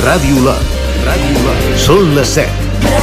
Ràdio Lot. Són les 7.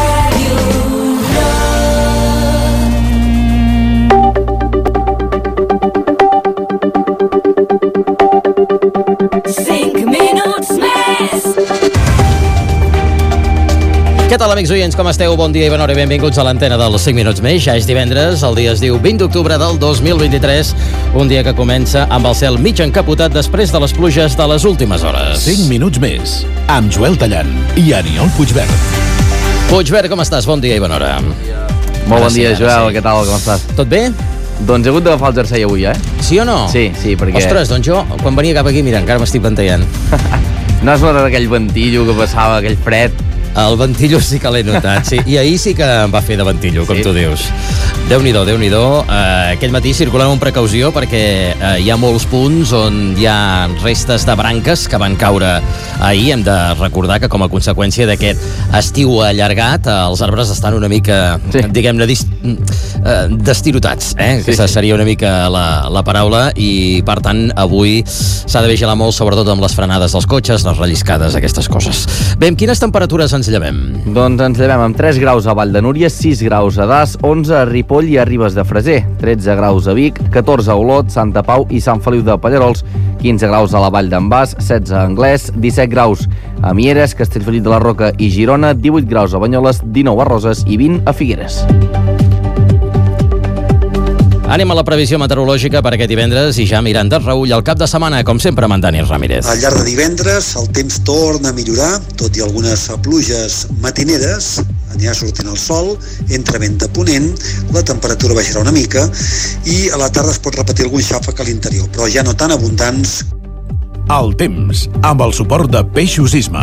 Què tal, amics oients, com esteu? Bon dia i bona hora, benvinguts a l'antena dels 5 minuts més. Ja és divendres, el dia es diu 20 d'octubre del 2023, un dia que comença amb el cel mig encapotat després de les pluges de les últimes hores. 5 minuts més, amb Joel Tallant i Aniol Puigverd. Puigverd, com estàs? Bon dia i bona hora. Molt bon dia, Joel, què tal, com estàs? Tot bé? Doncs he hagut d'agafar el jersei avui, Sí o no? Sí, perquè... Ostres, doncs jo, quan venia cap aquí, mira, encara m'estic ventallant. No has notat aquell ventillo que passava, aquell fred? El ventillo sí que l'he notat, sí. I ahir sí que em va fer de ventillo, com tu dius. Déu-n'hi-do, Déu-n'hi-do. Aquest matí circulem amb precaució perquè hi ha molts punts on hi ha restes de branques que van caure ahir. Hem de recordar que com a conseqüència d'aquest estiu allargat, els arbres estan una mica, diguem-ne, destirotats, Aquesta seria una mica la paraula, i per tant avui s'ha de vigilar molt, sobretot amb les frenades dels cotxes, les relliscades, aquestes coses. Bé, amb quines temperatures ens llevem? Doncs ens llevem amb 3 graus a Vall de Núria, 6 graus a Das, 11 a Ripoll i a Ribes de Freser, 13 graus a Vic, 14 a Olot, Santa Pau i Sant Feliu de Pallerols, 15 graus a la Vall d'en Bas, 16 a Anglès, 17 graus a Mieres, Castellfollit de la Roca i Girona, 18 graus a Banyoles, 19 a Roses i 20 a Figueres. Anem a la previsió meteorològica per aquest divendres i ja mirant de reüll el cap de setmana, com sempre, amb en Dani Ramírez. Al llarg de divendres el temps torna a millorar, tot i algunes pluges matineres, anirà sortint el sol, entra vent de ponent, la temperatura baixarà una mica i a la tarda es pot repetir algun xàfec a l'interior, però ja no tan abundants. El temps, amb el suport de Peixos Isma.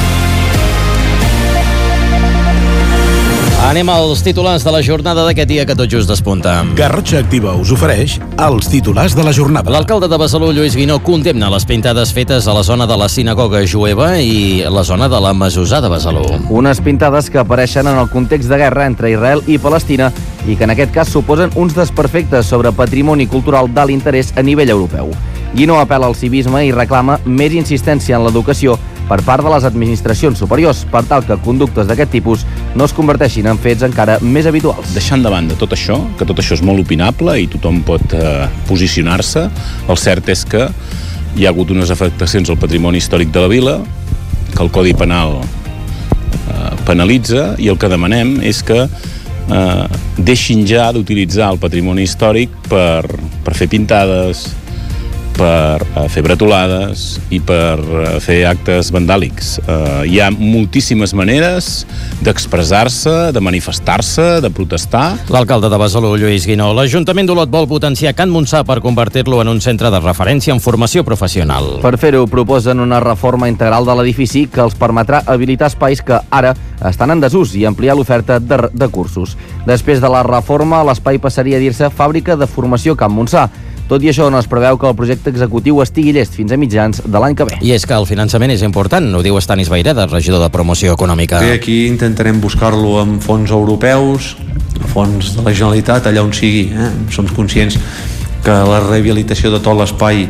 Anem als titulars de la jornada d'aquest dia que tot just despunta. Garrotxa Activa us ofereix els titulars de la jornada. L'alcalde de Besalú, Lluís Guinó, condemna les pintades fetes a la zona de la sinagoga jueva i la zona de la Masusà de Besalú. Unes pintades que apareixen en el context de guerra entre Israel i Palestina i que en aquest cas suposen uns desperfectes sobre patrimoni cultural d'alt interès a nivell europeu. Guinó apel·la al civisme i reclama més insistència en l'educació per part de les administracions superiors, per tal que conductes d'aquest tipus no es converteixin en fets encara més habituals. Deixant de banda tot això, que tot això és molt opinable i tothom pot posicionar-se, el cert és que hi ha hagut unes afectacions al patrimoni històric de la vila, que el Codi Penal penalitza, i el que demanem és que deixin ja d'utilitzar el patrimoni històric per fer pintades, per fer bretolades i per fer actes vandàlics. Hi ha moltíssimes maneres d'expressar-se, de manifestar-se, de protestar. L'alcalde de Besalú, Lluís Guinó. L'Ajuntament d'Olot vol potenciar Can Montsà per convertir-lo en un centre de referència en formació professional. Per fer-ho, proposen una reforma integral de l'edifici que els permetrà habilitar espais que ara estan en desús i ampliar l'oferta de cursos. Després de la reforma, l'espai passaria a dir-se Fàbrica de Formació Can Montsà. Tot i això, no es preveu que el projecte executiu estigui llest fins a mitjans de l'any que ve. I és que el finançament és important, ho diu Estanis Vaireda, regidor de Promoció Econòmica. Bé, aquí intentarem buscar-lo amb fons europeus, fons de la Generalitat, allà on sigui. Som conscients que la rehabilitació de tot l'espai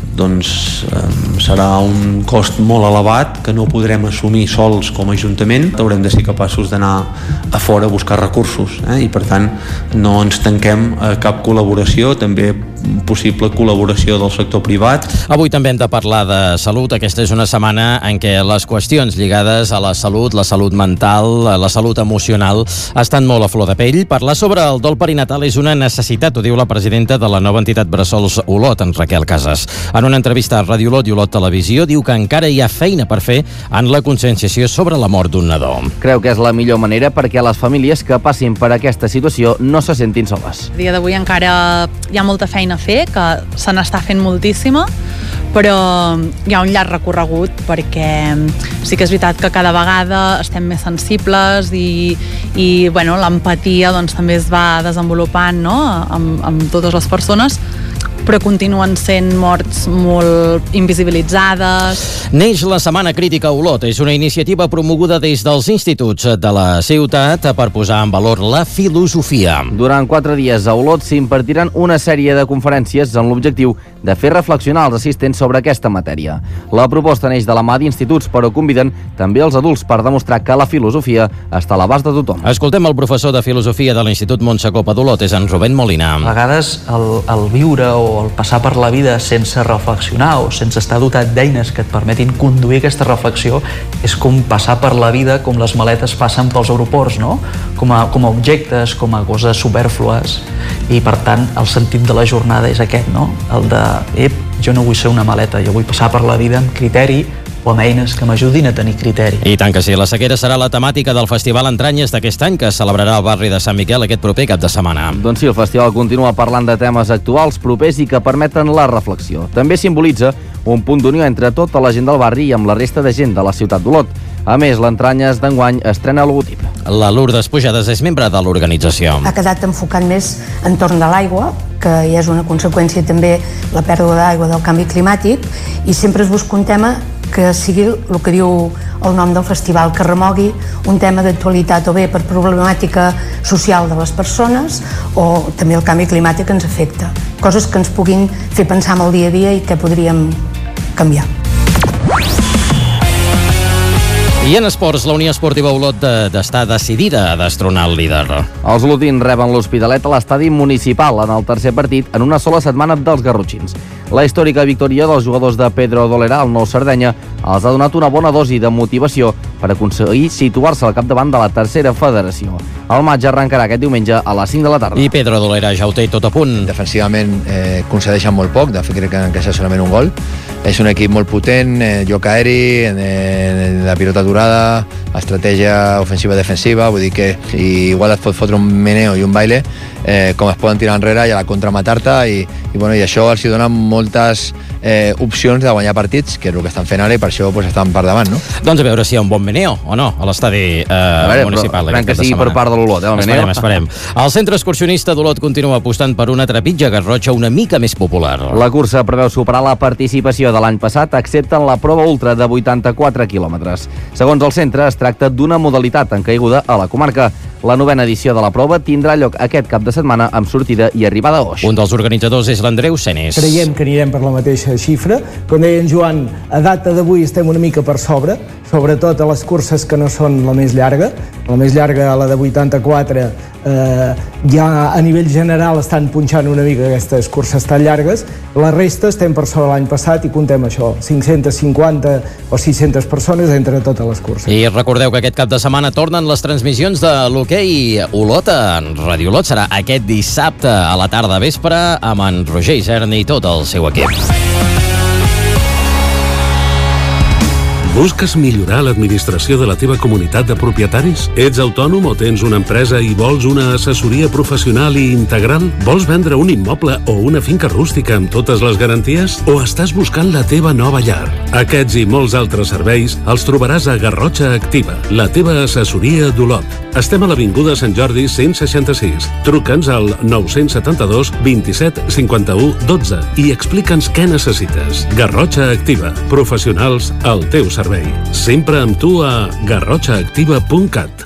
serà un cost molt elevat que no podrem assumir sols com a Ajuntament. Haurem de ser capaços d'anar a fora a buscar recursos i per tant no ens tanquem a cap col·laboració, també possible col·laboració del sector privat. Avui també hem de parlar de salut. Aquesta és una setmana en què les qüestions lligades a la salut mental, la salut emocional, estan molt a flor de pell. Parlar sobre el dol perinatal és una necessitat, ho diu la presidenta de la nova entitat Bressols Olot, en Raquel Casas. En una entrevista a Ràdio Olot i Olot Televisió diu que encara hi ha feina per fer en la conscienciació sobre la mort d'un nadó. Creu que és la millor manera perquè les famílies que passin per aquesta situació no se sentin soles. A dia d'avui encara hi ha molta feina a fer, que se n'està fent moltíssima, però hi ha un llarg recorregut perquè sí que és veritat que cada vegada estem més sensibles i l'empatia també es va desenvolupant amb totes les persones, però continuen sent morts molt invisibilitzades. Neix la Setmana Crítica a Olot. És una iniciativa promoguda des dels instituts de la ciutat per posar en valor la filosofia. Durant 4 dies a Olot s'impartiran una sèrie de conferències amb l'objectiu de fer reflexionar els assistents sobre aquesta matèria. La proposta neix de la mà d'instituts, però conviden també els adults per demostrar que la filosofia està a l'abast de tothom. Escoltem el professor de filosofia de l'Institut Montsecopa d'Olot, és en Rubén Molina. A vegades el viure o el passar per la vida sense reflexionar o sense estar dotat d'eines que et permetin conduir aquesta reflexió és com passar per la vida com les maletes passen pels aeroports, no? Com a objectes, com a coses supèrflues, i per tant el sentit de la jornada és aquest, no? El de, jo no vull ser una maleta, jo vull passar per la vida amb criteri o amb eines que m'ajudin a tenir criteri. I tant que sí, la sequera serà la temàtica del Festival Entranyes d'aquest any, que es celebrarà al barri de Sant Miquel aquest proper cap de setmana. Doncs sí, el festival continua parlant de temes actuals, propers i que permeten la reflexió. També simbolitza un punt d'unió entre tota la gent del barri i amb la resta de gent de la ciutat d'Olot. A més, l'Entranyes d'enguany estrena logotip. La Lourdes Pujades és membre de l'organització. Ha quedat enfocat més entorn de l'aigua, que ja és una conseqüència també la pèrdua d'aigua del canvi climàtic, i sempre es busca un tema que sigui el que diu el nom del festival, que remogui un tema d'actualitat o bé per problemàtica social de les persones o també el canvi climàtic que ens afecta. Coses que ens puguin fer pensar en el dia a dia i que podríem canviar. I en esports, la Unió Esportiva Olot està decidida a destronar el líder. Els olotins reben l'Hospitalet a l'estadi municipal en el tercer partit en una sola setmana dels garrotxins. La històrica victòria dels jugadors de Pedro Dolera al Nou Sardenya els ha donat una bona dosi de motivació per aconseguir situar-se al capdavant de la tercera federació. El matx arrencarà aquest diumenge a les 5 de la tarda. I Pedro Dolera ja ho té tot a punt. Defensivament concedeixen molt poc, de fet crec que han encaixat solament un gol. És un equip molt potent, joc aeri, la pilota aturada, estratègia ofensiva-defensiva, vull dir que igual et pot fotre un meneo i un baile, com es poden tirar enrere i a la contra matar-te, i això els dona moltes opcions de guanyar partits, que és el que estan fent ara, i per això estan per davant, no? Doncs a veure si hi ha un bon meneo o no a l'estadi municipal. Però que sigui per part de l'Olot, el meneo. Esperem. El centre excursionista d'Olot continua apostant per una trepitja Garrotxa una mica més popular. La cursa preveu superar la participació de l'any passat, excepte en la prova ultra de 84 quilòmetres. Segons el centre, es tracta d'una modalitat en caiguda a la comarca. La 9a edició de la prova tindrà lloc aquest cap de setmana amb sortida i arribada a Oix. Un dels organitzadors és l'Andreu Senes. Creiem que anirem per la mateixa xifra. Com deia en Joan, a data d'avui estem una mica per sobre, sobretot a les curses que no són la més llarga. La més llarga, la de 84, ja a nivell general estan punxant una mica aquestes curses tan llargues. La resta estem per sobre l'any passat i contem això, 550 o 600 persones entre totes les curses. I recordeu que aquest cap de setmana tornen les transmissions de l'hoquei Olot en Ràdio Olot. Serà aquest dissabte a la tarda vespre amb en Roger Isern i tot el seu equip. Busques millorar l'administració de la teva comunitat de propietaris? Ets autònom o tens una empresa i vols una assessoria professional i integral? Vols vendre un immoble o una finca rústica amb totes les garanties? O estàs buscant la teva nova llar? Aquests i molts altres serveis els trobaràs a Garrotxa Activa, la teva assessoria d'Olot. Estem a l'Avinguda Sant Jordi 166. Truca'ns al 972 27 51 12 i explica'ns què necessites. Garrotxa Activa, professionals al teu servei. Sempre amb tu a garrotxaactiva.cat.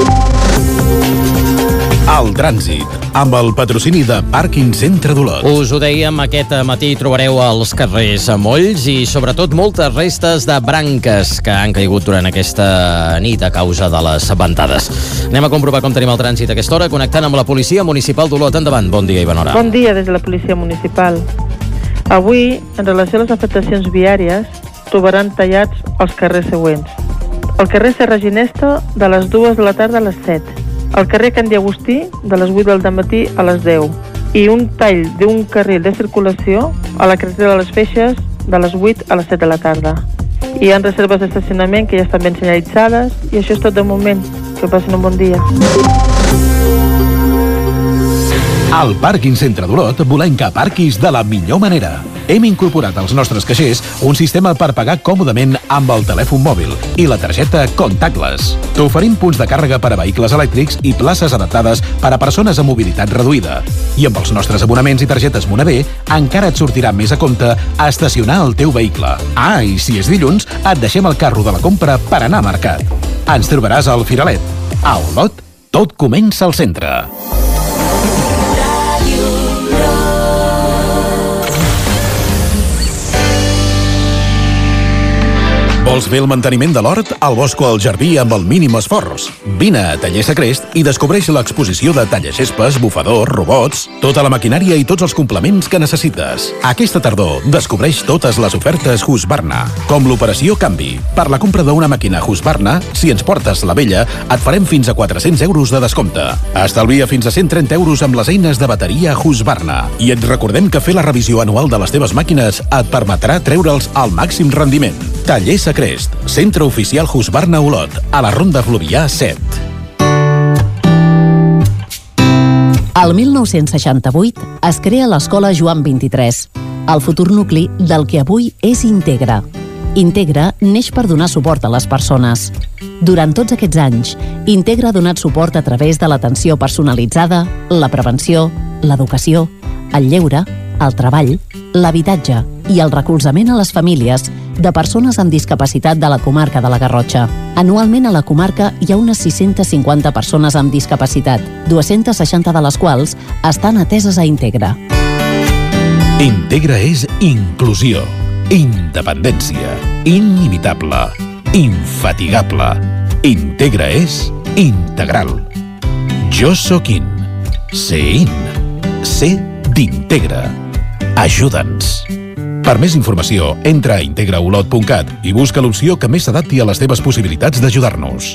El trànsit, amb el patrocini de Pàrquing Centre d'Olot. Us ho dèiem, aquest matí trobareu als carrers molls i sobretot moltes restes de branques que han caigut durant aquesta nit a causa de les ventades. Anem a comprovar com tenim el trànsit a aquesta hora, connectant amb la Policia Municipal d'Olot. Endavant, bon dia, Ivanora. Bon dia des de la Policia Municipal. Avui, en relació a les afectacions viàries, trobaran tallats els carrers següents. El carrer Serra Ginesta de les 2 de la tarda a les 7. El carrer Can Agustí de les 8 del matí a les 10. I un tall d'un carril de circulació a la carretera de les Feixes de les 8 a les 7 de la tarda. Hi ha reserves d'estacionament que ja estan ben senyalitzades i això és tot de moment. Que passin un bon dia. Al Pàrquing Centre d'Olot volem que aparquis de la millor manera. Hem incorporat als nostres caixers un sistema per pagar còmodament amb el telèfon mòbil i la targeta contactless. T'oferim punts de càrrega per a vehicles elèctrics i places adaptades per a persones amb mobilitat reduïda. I amb els nostres abonaments i targetes Monavé encara et sortirà més a compte estacionar el teu vehicle. Ah, i si és dilluns, et deixem el carro de la compra per anar a mercat. Ens trobaràs al Firalet. A Olot, tot comença al centre. Vols fer el manteniment de l'hort, el bosc o el jardí amb el mínim esforç? Vine a Taller Sacrest i descobreix l'exposició de tallaxespes, bufadors, robots, tota la maquinària i tots els complements que necessites. Aquesta tardor descobreix totes les ofertes Husqvarna, com l'operació Canvi. Per la compra d'una màquina Husqvarna, si ens portes la vella, et farem fins a 400 euros de descompte. Estalvia fins a 130 euros amb les eines de bateria Husqvarna. I et recordem que fer la revisió anual de les teves màquines et permetrà treure'ls al màxim rendiment. Taller Sacrest, centre oficial Husqvarna Olot, a la Ronda Fluvià 7. El 1968 es crea l'Escola Joan XXIII, el futur nucli del que avui és Integra. Integra neix per donar suport a les persones. Durant tots aquests anys, Integra ha donat suport a través de l'atenció personalitzada, la prevenció, l'educació, el lleure, el treball, l'habitatge i el recolzament a les famílies de persones amb discapacitat de la comarca de la Garrotxa. Anualment a la comarca hi ha unes 650 persones amb discapacitat, 260 de les quals estan ateses a Integra. Integra és inclusió, independència, inimitable, infatigable. Integra és integral. Jo sóc in, sé in, sé d'Integra. Ajuda'ns. Per més informació, entra a integraolot.cat i busca l'opció que més s'adapti a les teves possibilitats d'ajudar-nos.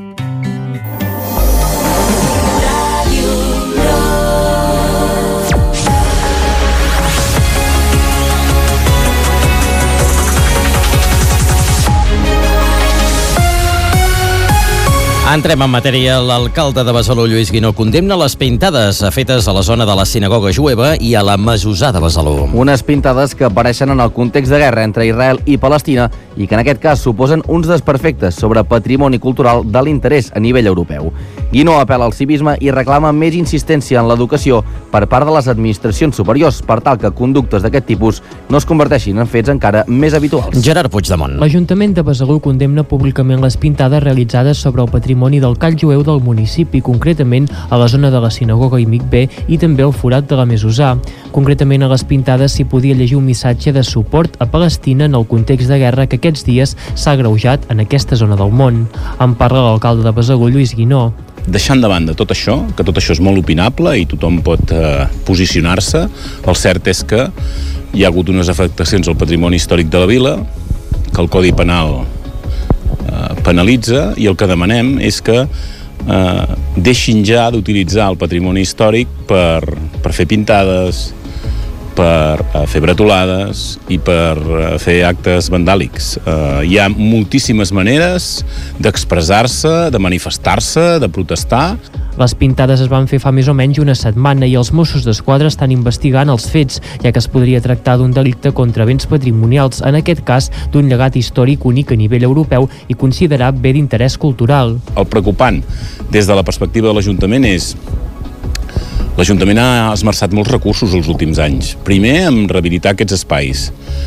Entrem en matèria. L'alcalde de Besalú, Lluís Guinó, condemna les pintades fetes a la zona de la sinagoga jueva i a la Masusà de Besalú. Unes pintades que apareixen en el context de guerra entre Israel i Palestina i que en aquest cas suposen uns desperfectes sobre patrimoni cultural de l'interès a nivell europeu. Guinó apel·la al civisme i reclama més insistència en l'educació per part de les administracions superiors per tal que conductes d'aquest tipus no es converteixin en fets encara més habituals. Gerard Puigdemont. L'Ajuntament de Besalú condemna públicament les pintades realitzades sobre el patrimoni del call jueu del municipi, concretament a la zona de la sinagoga i Mikvé i també al forat de la Masusà. Concretament a les pintades s'hi podia llegir un missatge de suport a Palestina en el context de guerra que aquests dies s'ha agreujat en aquesta zona del món. En parla l'alcalde de Besalú, Lluís Guinó. Deixant de banda tot això, que tot això és molt opinable i tothom pot posicionar-se, el cert és que hi ha hagut unes afectacions al patrimoni històric de la vila, que el Codi Penal penalitza, i el que demanem és que deixin ja d'utilitzar el patrimoni històric per fer pintades, per fer bretolades i per fer actes vandàlics. Hi ha moltíssimes maneres d'expressar-se, de manifestar-se, de protestar. Les pintades es van fer fa més o menys una setmana i els Mossos d'Esquadra estan investigant els fets, ja que es podria tractar d'un delicte contra béns patrimonials, en aquest cas d'un llegat històric únic a nivell europeu i considerat bé d'interès cultural. El preocupant des de la perspectiva de l'Ajuntament és l'Ajuntament ha esmerçat molts recursos els últims anys. Primer, en rehabilitar aquests espais,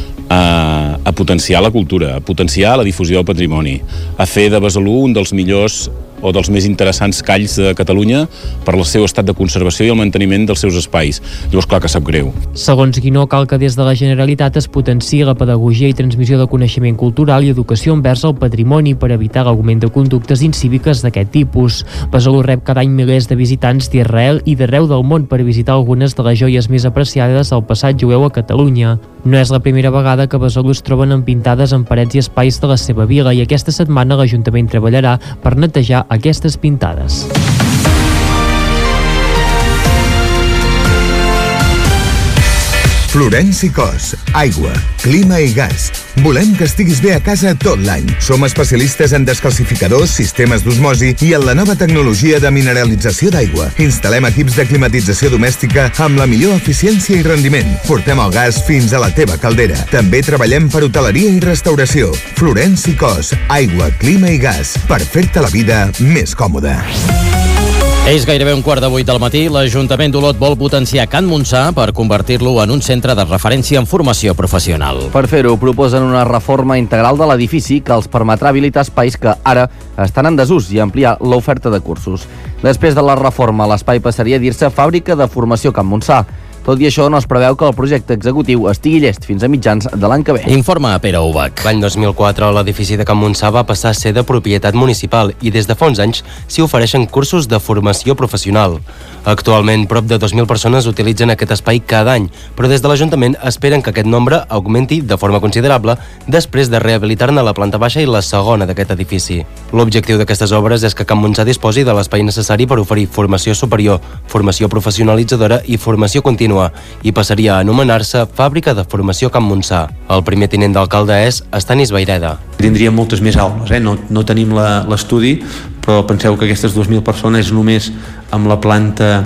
a potenciar la cultura, a potenciar la difusió del patrimoni, a fer de Besalú un dels millors o dels més interessants calls de Catalunya per el seu estat de conservació i el manteniment dels seus espais. Llavors, clar que sap greu. Segons Guinó, cal que des de la Generalitat es potenciï la pedagogia i transmissió de coneixement cultural i educació envers el patrimoni per evitar l'augment de conductes incíviques d'aquest tipus. Besalú rep cada any milers de visitants d'Israel i d'arreu del món per visitar algunes de les joies més apreciades del passat jueu a Catalunya. No és la primera vegada que a Besalú es troben empintades en parets i espais de la seva vila i aquesta setmana l'Ajuntament treballarà per netejar aquestes pintades. Florenci Cos, aigua, clima i gas. Volem que estiguis bé a casa tot l'any. Som especialistes en descalcificadors, sistemes d'osmosi i en la nova tecnologia de mineralització d'aigua. Instal·lem equips de climatització domèstica amb la millor eficiència i rendiment. Portem el gas fins a la teva caldera. També treballem per hoteleria i restauració. Florenci Cos, aigua, clima i gas, per fer-te la vida més còmoda. És gairebé 7:15 del matí. L'Ajuntament d'Olot vol potenciar Can Montsà per convertir-lo en un centre de referència en formació professional. Per fer-ho, proposen una reforma integral de l'edifici que els permetrà habilitar espais que ara estan en desús i ampliar l'oferta de cursos. Després de la reforma, l'espai passaria a dir-se Fàbrica de Formació Can Montsà. Tot i això, no es preveu que el projecte executiu estigui llest fins a mitjans de l'any que ve. Informa Pere Ubach. L'any 2004, l'edifici de Can Montsà va passar a ser de propietat municipal i des de fa uns anys s'hi ofereixen cursos de formació professional. Actualment, prop de 2.000 persones utilitzen aquest espai cada any, però des de l'Ajuntament esperen que aquest nombre augmenti de forma considerable després de rehabilitar-ne la planta baixa i la segona d'aquest edifici. L'objectiu d'aquestes obres és que Can Montsà disposi de l'espai necessari per oferir formació superior, formació professionalitzadora i formació contínua, i passaria a anomenar-se Fàbrica de Formació Can Montsà. El primer tinent d'alcalde és Estanis Vaireda. Tindríem moltes més aules, no tenim l'estudi, però penseu que aquestes 2.000 persones només amb la planta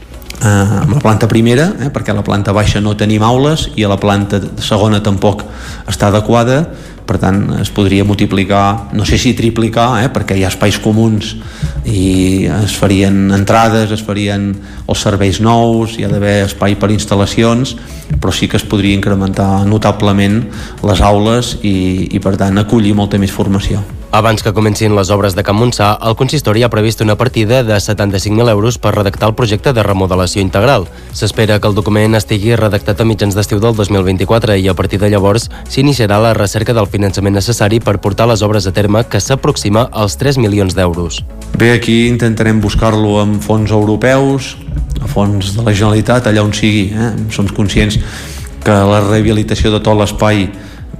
primera, perquè a la planta baixa no tenim aules i a la planta segona tampoc està adequada. Per tant, es podria multiplicar, no sé si triplicar, perquè hi ha espais comuns i es farien entrades, es farien els serveis nous, hi ha d'haver espai per instal·lacions, però sí que es podria incrementar notablement les aules i per tant, acollir molta més formació. Abans que comencin les obres de Can Montsà, el consistori ha previst una partida de 75.000 euros per redactar el projecte de remodelació integral. S'espera que el document estigui redactat a mitjans d'estiu del 2024 i a partir de llavors s'iniciarà la recerca del finançament necessari per portar les obres a terme, que s'aproxima als 3 milions d'euros. Bé, aquí intentarem buscar-lo amb fons europeus, a fons de la Generalitat, allà on sigui. Som conscients que la rehabilitació de tot l'espai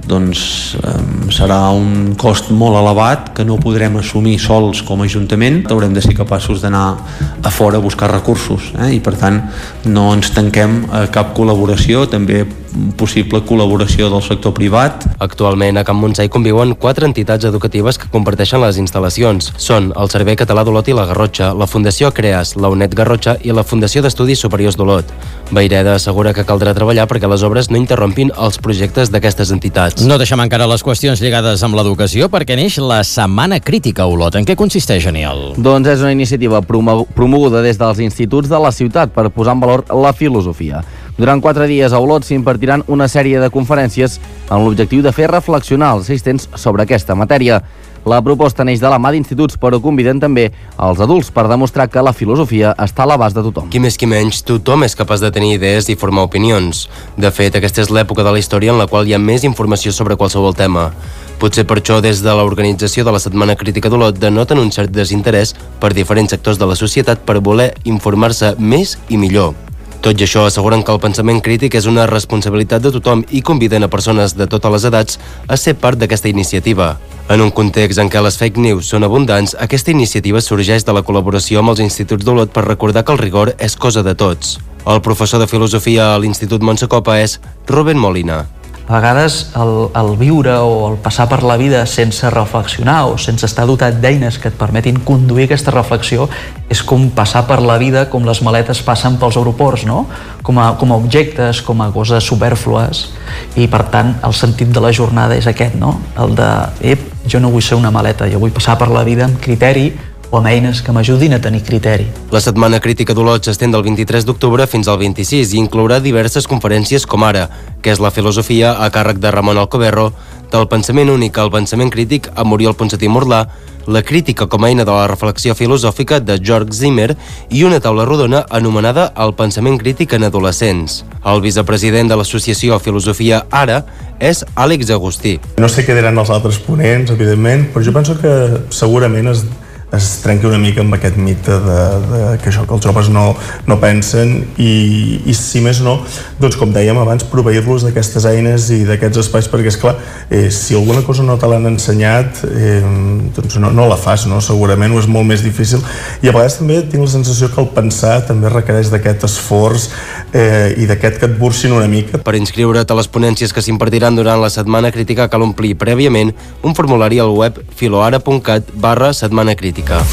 serà un cost molt elevat que no podrem assumir sols com a Ajuntament. Haurem de ser capaços d'anar a fora a buscar recursos i per tant no ens tanquem a cap col·laboració, també possible col·laboració del sector privat. Actualment a Can Montsà hi conviuen 4 entitats educatives que comparteixen les instal·lacions. Són el Servei Català d'Olot i la Garrotxa, la Fundació CREAS, la UNED Garrotxa i la Fundació d'Estudis Superiors d'Olot. Vaireda assegura que caldrà treballar perquè les obres no interrompin els projectes d'aquestes entitats. No deixem encara les qüestions lligades amb l'educació perquè neix la Setmana Crítica a Olot. En què consisteix, Aniol? Doncs és una iniciativa promoguda des dels instituts de la ciutat per posar en valor la filosofia. Durant 4 dies a Olot s'impartiran una sèrie de conferències amb l'objectiu de fer reflexionar els assistents sobre aquesta matèria. La proposta neix de la mà d'instituts, però conviden també als adults per demostrar que la filosofia està a l'abast de tothom. Qui més qui menys, tothom és capaç de tenir idees i formar opinions. De fet, aquesta és l'època de la història en la qual hi ha més informació sobre qualsevol tema. Potser per això, des de l'organització de la Setmana Crítica d'Olot denoten un cert desinterès per diferents sectors de la societat per voler informar-se més i millor. Tot i això, asseguren que el pensament crític és una responsabilitat de tothom i conviden a persones de totes les edats a ser part d'aquesta iniciativa. En un context en què les fake news són abundants, aquesta iniciativa sorgeix de la col·laboració amb els instituts d'Olot per recordar que el rigor és cosa de tots. El professor de filosofia a l'Institut Montsecopa és Rubén Molina. A vegades el viure o el passar per la vida sense reflexionar o sense estar dotat d'eines que et permetin conduir aquesta reflexió és com passar per la vida com les maletes passen pels aeroports, no? Com a objectes, com a coses supèrflues, i per tant el sentit de la jornada és aquest, no? El de, jo no vull ser una maleta, jo vull passar per la vida amb criteri o amb eines que m'ajudin a tenir criteri. La Setmana Crítica d'Olot s'estén del 23 d'octubre fins al 26 i inclourà diverses conferències com ara, que és la filosofia a càrrec de Ramon Alcoberro, del pensament únic al pensament crític amb Oriol Ponsatí Morlà, la crítica com a eina de la reflexió filosòfica de Georg Zimmer i una taula rodona anomenada el pensament crític en adolescents. El vicepresident de l'associació Filosofia Ara és Àlex Agustí. No sé què diran els altres ponents, evidentment, però jo penso que segurament es trenqui una mica amb aquest mite que això, que els joves no pensen i si més no, doncs com dèiem abans, proveir-los d'aquestes eines i d'aquests espais, perquè esclar, si alguna cosa no te l'han ensenyat doncs no la fas, no? Segurament ho és molt més difícil, i a vegades també tinc la sensació que el pensar també requereix d'aquest esforç i d'aquest que et burxin una mica. Per inscriure't a les ponències que s'impartiran durant la Setmana Crítica cal omplir prèviament un formulari al web filoara.cat/Setmana Crítica.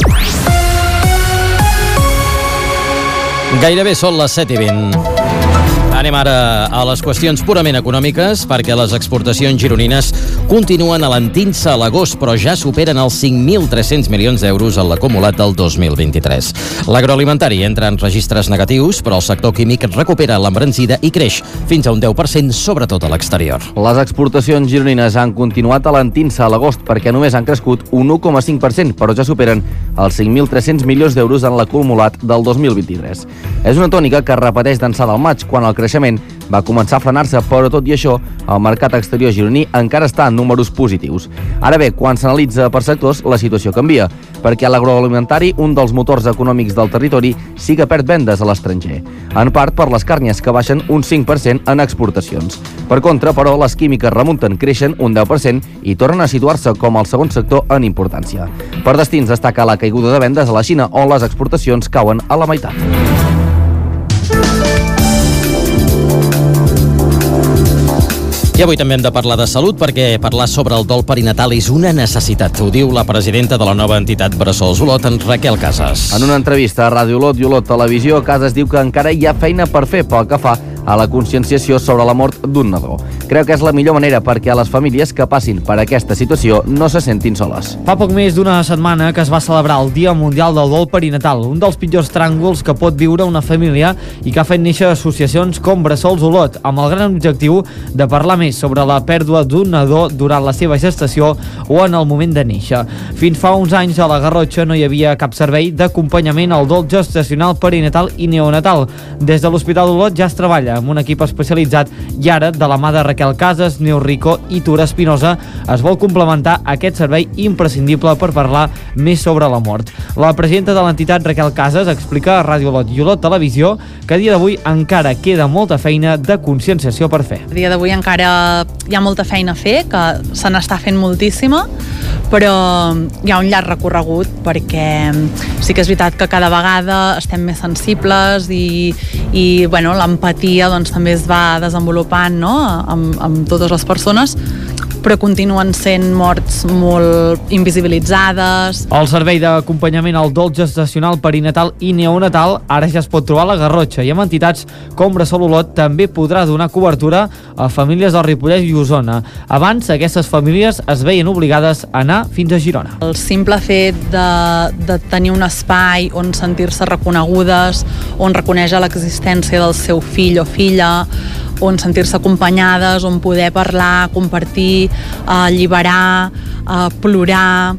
Gairebé són les 7:20. Anem ara a les qüestions purament econòmiques, perquè les exportacions gironines continuen alentint-se a l'agost, però ja superen els 5.300 milions d'euros en l'acumulat del 2023. L'agroalimentari entra en registres negatius, però el sector químic recupera l'embranzida i creix fins a un 10%, sobretot a l'exterior. Les exportacions gironines han continuat alentint-se a l'agost perquè només han crescut un 1,5%, però ja superen els 5.300 milions d'euros en l'acumulat del 2023. És una tònica que es repeteix d'ençà del maig, quan el creixement va començar a frenar-se, però tot i això, el mercat exterior gironí encara està en números positius. Ara bé, quan s'analitza per sectors, la situació canvia, perquè l'agroalimentari, un dels motors econòmics del territori, sí que perd vendes a l'estranger, en part per les càrnies, que baixen un 5% en exportacions. Per contra, però, les químiques remunten, creixen un 10% i tornen a situar-se com el segon sector en importància. Per destins destaca la caiguda de vendes a la Xina, on les exportacions cauen a la meitat. I avui també hem de parlar de salut, perquè parlar sobre el dol perinatal és una necessitat. Ho diu la presidenta de la nova entitat Bressols Olot, en Raquel Casas. En una entrevista a Ràdio Olot i Olot Televisió, Casas diu que encara hi ha feina per fer pel que fa a la conscienciació sobre la mort d'un nadó. Creu que és la millor manera perquè a les famílies que passin per aquesta situació no se sentin soles. Fa poc més d'una setmana que es va celebrar el Dia Mundial del Dol Perinatal, un dels pitjors tràngols que pot viure una família i que ha fet néixer associacions com Bressols Olot, amb el gran objectiu de parlar més sobre la pèrdua d'un nadó durant la seva gestació o en el moment de néixer. Fins fa uns anys a la Garrotxa no hi havia cap servei d'acompanyament al dol gestacional, perinatal i neonatal. Des de l'Hospital d'Olot ja es treballa amb un equip especialitzat i ara, de la mà de Raquel Casas, Neu Rico i Tura Espinosa, es vol complementar aquest servei imprescindible per parlar més sobre la mort. La presidenta de l'entitat, Raquel Casas, explica a Ràdio Olot i Olot Televisió que a dia d'avui encara queda molta feina de conscienciació per fer. A dia d'avui encara hi ha molta feina a fer, que se n'està fent moltíssima, però hi ha un llarg recorregut, perquè sí que és veritat que cada vegada estem més sensibles i bueno, l'empatia doncs, també es va desenvolupant, no? amb totes les persones, però continuen sent morts molt invisibilitzades. El servei d'acompanyament al dol gestacional, perinatal i neonatal ara ja es pot trobar a la Garrotxa, i amb entitats com Bressol Olot també podrà donar cobertura a famílies del Ripollès i Osona. Abans, aquestes famílies es veien obligades a anar fins a Girona. El simple fet de tenir un espai on sentir-se reconegudes, on reconèixer l'existència del seu fill o filla, on sentir-se acompanyades, on poder parlar, compartir, alliberar, plorar,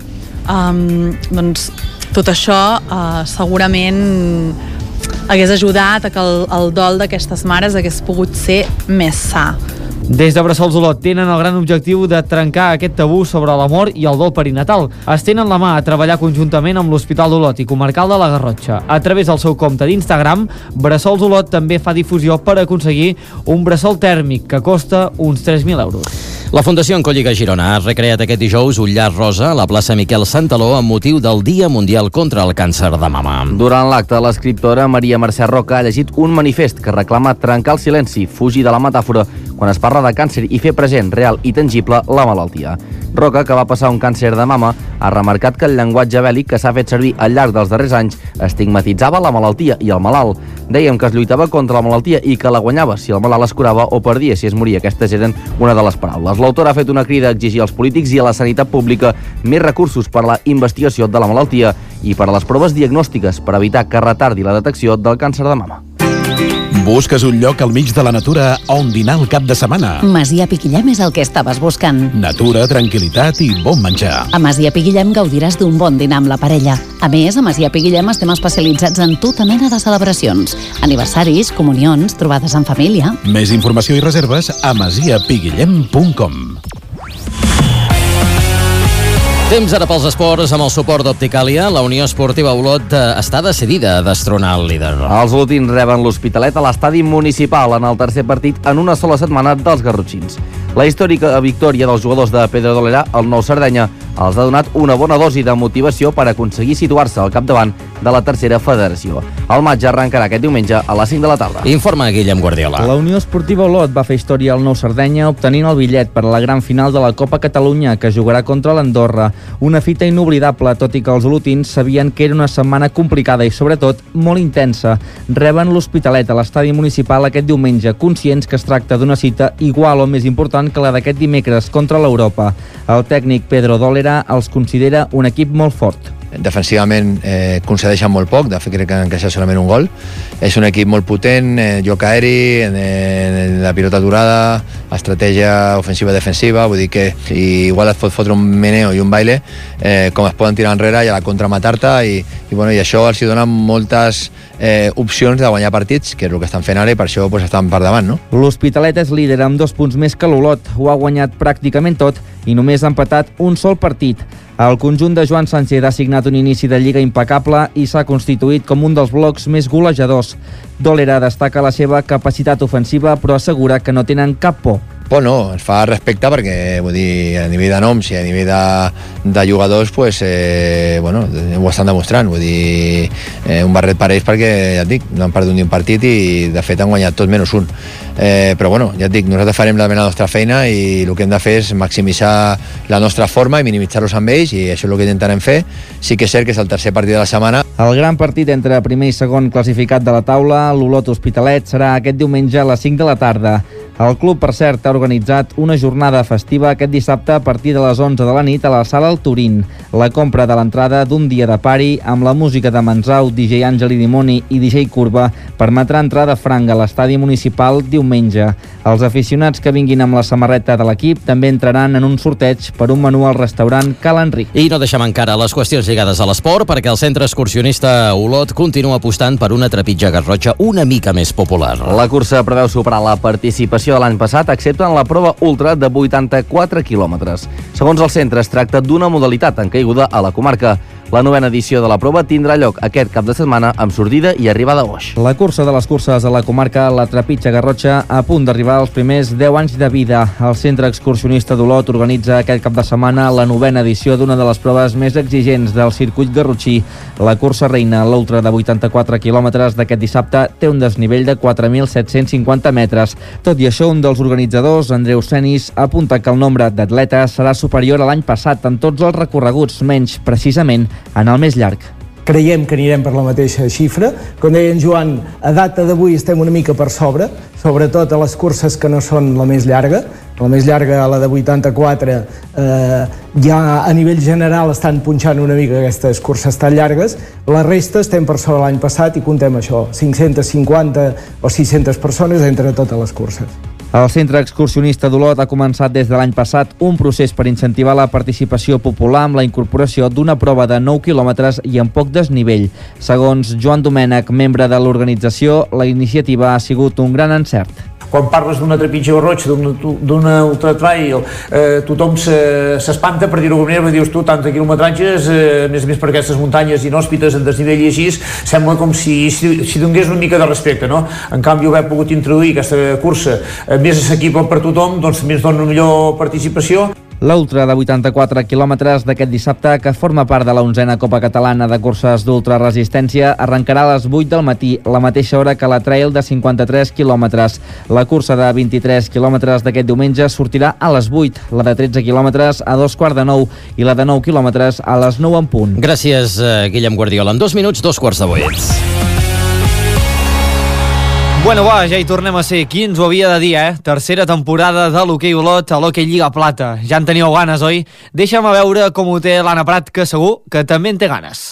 doncs tot això segurament hagués ajudat a que el dol d'aquestes mares hagués pogut ser més sa. Des de Bressols Olot tenen el gran objectiu de trencar aquest tabú sobre l'amor i el dol perinatal. Es tenen la mà a treballar conjuntament amb l'Hospital d'Olot i Comarcal de la Garrotxa. A través del seu compte d'Instagram, Bressols Olot també fa difusió per aconseguir un bressol tèrmic que costa uns 3.000 euros. La Fundació Oncolliga Girona ha recreat aquest dijous un llaç rosa a la plaça Miquel Santaló amb motiu del Dia Mundial contra el Càncer de Mama. Durant l'acte, l'escriptora Maria Mercè Roca ha llegit un manifest que reclama trencar el silenci, fugir de la metàfora quan es parla de càncer i fer present, real i tangible la malaltia. Roca, que va passar un càncer de mama, ha remarcat que el llenguatge bèl·lic que s'ha fet servir al llarg dels darrers anys estigmatitzava la malaltia i el malalt. Dèiem que es lluitava contra la malaltia i que la guanyava si el malalt es curava o perdia si es moria. Aquestes eren una de les paraules. L'autor ha fet una crida a exigir als polítics i a la sanitat pública més recursos per a la investigació de la malaltia i per a les proves diagnòstiques per evitar que retardi la detecció del càncer de mama. Busques un lloc al mig de la natura on dinar el cap de setmana? Masia Piquillem és el que estaves buscant. Natura, tranquil·litat i bon menjar. A Masia Piquillem gaudiràs d'un bon dinar amb la parella. A més, a Masia Piquillem estem especialitzats en tota mena de celebracions. Aniversaris, comunions, trobades en família. Més informació i reserves a masiapiguillem.com. Temps ara pels esports amb el suport d'Opticàlia. La Unió Esportiva Olot està decidida a destronar el líder. Els olotins reben l'Hospitalet a l'estadi municipal en el tercer partit en una sola setmana dels garrotxins. La històrica victòria dels jugadors de Pedrodolera al Nou Sardenya els ha donat una bona dosi de motivació per aconseguir situar-se al capdavant de la tercera federació. El matx arrencarà aquest diumenge a les 5 de la tarda. Informa Guillem Guardiola. La Unió Esportiva Olot va fer història al Nou Sardenya obtenint el bitllet per a la gran final de la Copa Catalunya, que jugarà contra l'Andorra. Una fita inoblidable, tot i que els olotins sabien que era una setmana complicada i, sobretot, molt intensa. Reben l'Hospitalet a l'estadi municipal aquest diumenge, conscients que es tracta d'una cita igual o més important que la d'aquest dimecres contra l'Europa. El tècnic Pedro Dólera els considera un equip molt fort. Defensivament concedeixen molt poc, de fet crec que han encaixat solament un gol. És un equip molt potent, joc aeri, la pilota aturada, estratègia ofensiva-defensiva, vull dir que igual et pot fotre un meneo i un baile, com es poden tirar enrere i a la contra matar-te, i això els dona moltes opcions de guanyar partits, que és el que estan fent ara, i per això estan per davant, no? L'Hospitalet és líder amb 2 punts més que l'Olot, ho ha guanyat pràcticament tot i només ha empatat un sol partit. El conjunt de Joan Sánchez ha signat un inici de lliga impecable i s'ha constituït com un dels blocs més golejadors. Dólera destaca la seva capacitat ofensiva, però assegura que no tenen cap por. Por no, ens fa respecte perquè, vull dir, a nivell de noms i a nivell de jugadors, ho estan demostrant, vull dir, un barret per ells perquè, ja et dic, no han perdut ni un partit i de fet han guanyat tot menys un. Però ja et dic, nosaltres farem la nostra feina i el que hem de fer és maximitzar la nostra forma i minimitzar-los amb ells, i això és el que intentarem fer. Sí que és cert que és el tercer partit de la setmana. El gran partit entre primer i segon classificat de la taula, l'Olot Hospitalet, serà aquest diumenge a les 5 de la tarda. El club, per cert, ha organitzat una jornada festiva aquest dissabte a partir de les 11 de la nit a la Sala El Turín. La compra de l'entrada d'un dia de pari amb la música de Manzau, DJ Àngel i Dimoni i DJ Curva permetrà entrada franca a l'estadi municipal diumenge. Els aficionats que vinguin amb la samarreta de l'equip també entraran en un sorteig per un menú al restaurant Cal Enric. I no deixem encara les qüestions lligades a l'esport, perquè el centre excursionista Olot continua apostant per una trepitja garrotxa una mica més popular. La cursa preveu superar la participació de l'any passat, excepte en la prova ultra de 84 quilòmetres. Segons el centre, es tracta d'una modalitat en caiguda a la comarca. La 9a edició de la prova tindrà lloc aquest cap de setmana amb sortida i arribada a Oix. La cursa de les curses a la comarca, la Trepitja Garrotxa, a punt d'arribar als primers 10 anys de vida. El centre excursionista d'Olot organitza aquest cap de setmana la 9a edició d'una de les proves més exigents del circuit garrotxí. La cursa reina, l'ultra de 84 quilòmetres d'aquest dissabte, té un desnivell de 4.750 metres. Tot i això, un dels organitzadors, Andreu Cenis, apunta que el nombre d'atletes serà superior a l'any passat en tots els recorreguts, menys, precisament, en el més llarg. Creiem que anirem per la mateixa xifra. Com deia en Joan, a data d'avui estem una mica per sobre, sobretot a les curses que no són la més llarga. La més llarga, la de 84, ja a nivell general estan punxant una mica aquestes curses tan llargues. La resta estem per sobre l'any passat i contem això, 550 o 600 persones entre totes les curses. El centre excursionista d'Olot ha començat des de l'any passat un procés per incentivar la participació popular amb la incorporació d'una prova de 9 quilòmetres i amb poc desnivell. Segons Joan Domènech, membre de l'organització, la iniciativa ha sigut un gran encert. Quan parles d'una trepitja garrotxa, d'una ultratrail, tothom s'espanta, per dir-ho d'alguna manera, perquè dius tu, tants quilometratges, a més per aquestes muntanyes inhòspites, en desnivell i així, sembla com si donés una mica de respecte, no? En canvi, haver pogut introduir aquesta cursa més assequible per tothom, doncs també ens dona una millor participació. L'ultra de 84 quilòmetres d'aquest dissabte, que forma part de la 11a Copa Catalana de Curses d'Ultraresistència, arrencarà a les 8 del matí, la mateixa hora que la trail de 53 quilòmetres. La cursa de 23 quilòmetres d'aquest diumenge sortirà a les 8, la de 13 quilòmetres a 2:45 i la de 9 quilòmetres a les 9 en punt. Gràcies, Guillem Guardiola. En 2 minuts, 2:45. Bueno, ja hi tornem a ser. Qui ens ho havia de dir, Tercera temporada de l'Hoquei Olot a l'Hoquei Lliga Plata. Ja en teníeu ganes, oi? Deixa'm veure com ho té l'Anna Prat, que segur que també en té ganes.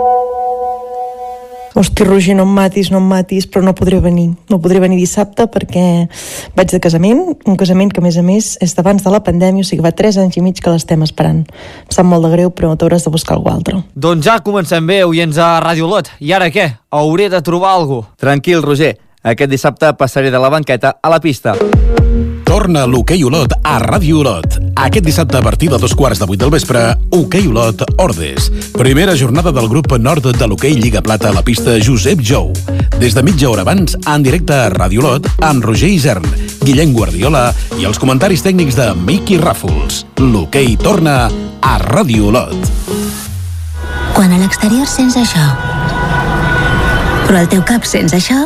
Hosti, Roger, no em matis, però no podré venir. No podré venir dissabte perquè vaig de casament, un casament que, a més, és d'abans de la pandèmia, o sigui, va 3 anys i mig que l'estem esperant. Em sap molt de greu, però t'hauràs de buscar algú altre. Doncs ja comencem bé, oients a Ràdio Olot. I ara què? Hauré de trobar algú. Tranquil, Roger. Aquest dissabte passaré de la banqueta a la pista. Torna l'Hoquei Olot a Ràdio Olot. Aquest dissabte a partir de 7:15 del vespre, Hoquei Olot Ordes. Primera jornada del grup nord de l'Hoquei Lliga Plata a la pista Josep Jou. Des de mitja hora abans, en directe a Ràdio Olot, amb Roger Isern, Guillem Guardiola i els comentaris tècnics de Miqui Ràfols. L'Hoquei torna a Ràdio Olot. Quan a l'exterior sents això, però al teu cap sents això,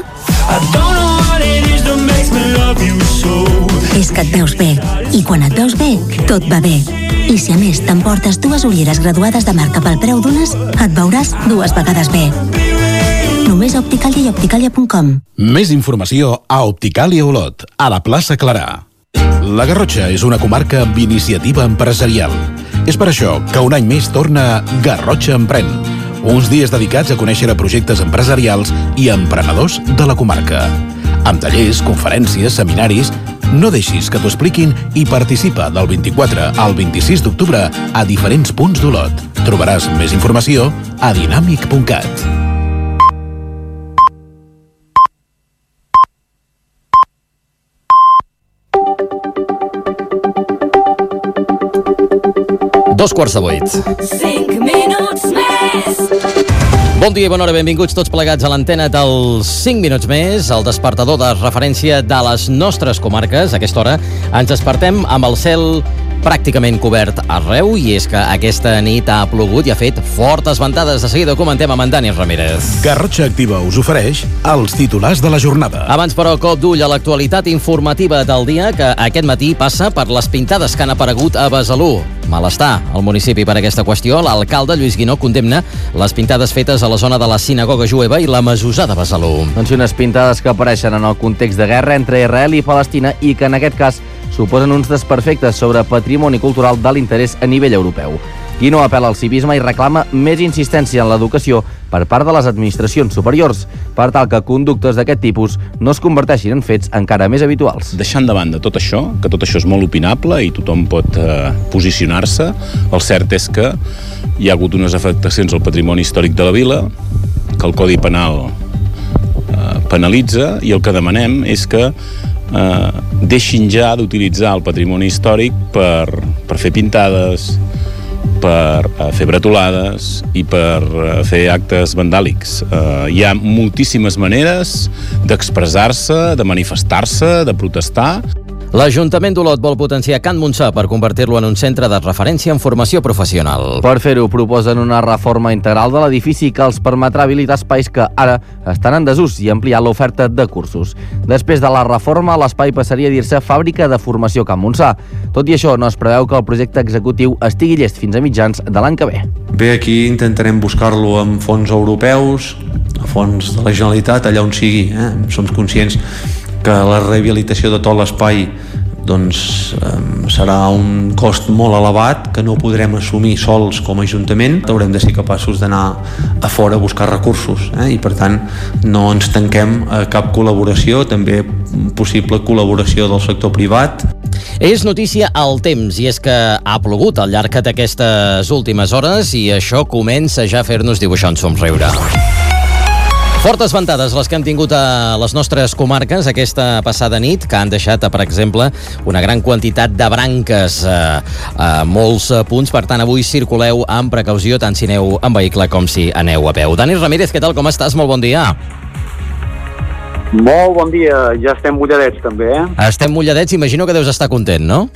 és que et veus bé. I quan et veus bé, tot va bé. I si a més t'emportes 2 ulleres graduades de marca pel preu d'unes, et veuràs 2 vegades bé. Només a Opticalia i opticalia.com. Més informació a Opticalia Olot, a la plaça Clarà. La Garrotxa és una comarca amb iniciativa empresarial. És per això que un any més torna Garrotxa Emprèn, uns dies dedicats a conèixer projectes empresarials i emprenedors de la comarca. Amb tallers, conferències, seminaris, no deixis que t'ho expliquin i participa del 24 al 26 d'octubre a diferents punts d'Olot. Trobaràs més informació a dinàmic.cat. Dos quarts de 8. 5 minuts més. Bon dia i bona hora, benvinguts tots plegats a l'antena dels 5 minuts més, el despertador de referència de les nostres comarques. A aquesta hora ens despertem amb el cel pràcticament cobert arreu, i és que aquesta nit ha plogut i ha fet fortes ventades. De seguida comentem amb en Dani Ramírez. Garrotxa Activa us ofereix els titulars de la jornada. Abans, però, cop d'ull a l'actualitat informativa del dia, que aquest matí passa per les pintades que han aparegut a Besalú. Malestar al municipi per aquesta qüestió. L'alcalde Lluís Guinó condemna les pintades fetes a la zona de la sinagoga jueva i la Masusà de Besalú. Doncs unes pintades que apareixen en el context de guerra entre Israel i Palestina i que en aquest cas suposen uns desperfectes sobre patrimoni cultural de l'interès a nivell europeu. Guinó apel·la al civisme i reclama més insistència en l'educació per part de les administracions superiors, per tal que conductes d'aquest tipus no es converteixin en fets encara més habituals. Deixant de banda tot això, que tot això és molt opinable i tothom pot posicionar-se, el cert és que hi ha hagut unes afectacions al patrimoni històric de la vila, que el Codi Penal penalitza, i el que demanem és que deixin ja d'utilitzar el patrimoni històric per fer pintades, per fer bretolades i per fer actes vandàlics. Hi ha moltíssimes maneres d'expressar-se, de manifestar-se, de protestar. L'Ajuntament d'Olot vol potenciar Can Montsà per convertir-lo en un centre de referència en formació professional. Per fer-ho, proposen una reforma integral de l'edifici que els permetrà habilitar espais que ara estan en desús i ampliar l'oferta de cursos. Després de la reforma, l'espai passaria a dir-se Fàbrica de Formació Can Montsà. Tot i això, no es preveu que el projecte executiu estigui llest fins a mitjans de l'any que ve. Bé, aquí intentarem buscar-lo amb fons europeus, a fons de la Generalitat, allà on sigui. Som conscients que la rehabilitació de tot l'espai serà un cost molt elevat que no podrem assumir sols com a Ajuntament. Haurem de ser capaços d'anar a fora a buscar recursos, i per tant no ens tanquem a cap col·laboració, també possible col·laboració del sector privat. És notícia al temps, i és que ha plogut al llarg d'aquestes últimes hores i això comença ja a fer-nos dibuixar un somriure. Fortes ventades les que hem tingut a les nostres comarques aquesta passada nit, que han deixat, per exemple, una gran quantitat de branques a molts punts. Per tant, avui circuleu amb precaució, tant si aneu en vehicle com si aneu a peu. Dani Ramírez, què tal, com estàs? Molt bon dia. Molt bon dia, ja estem mulladets també, Estem mulladets, imagino que deus estar content, no?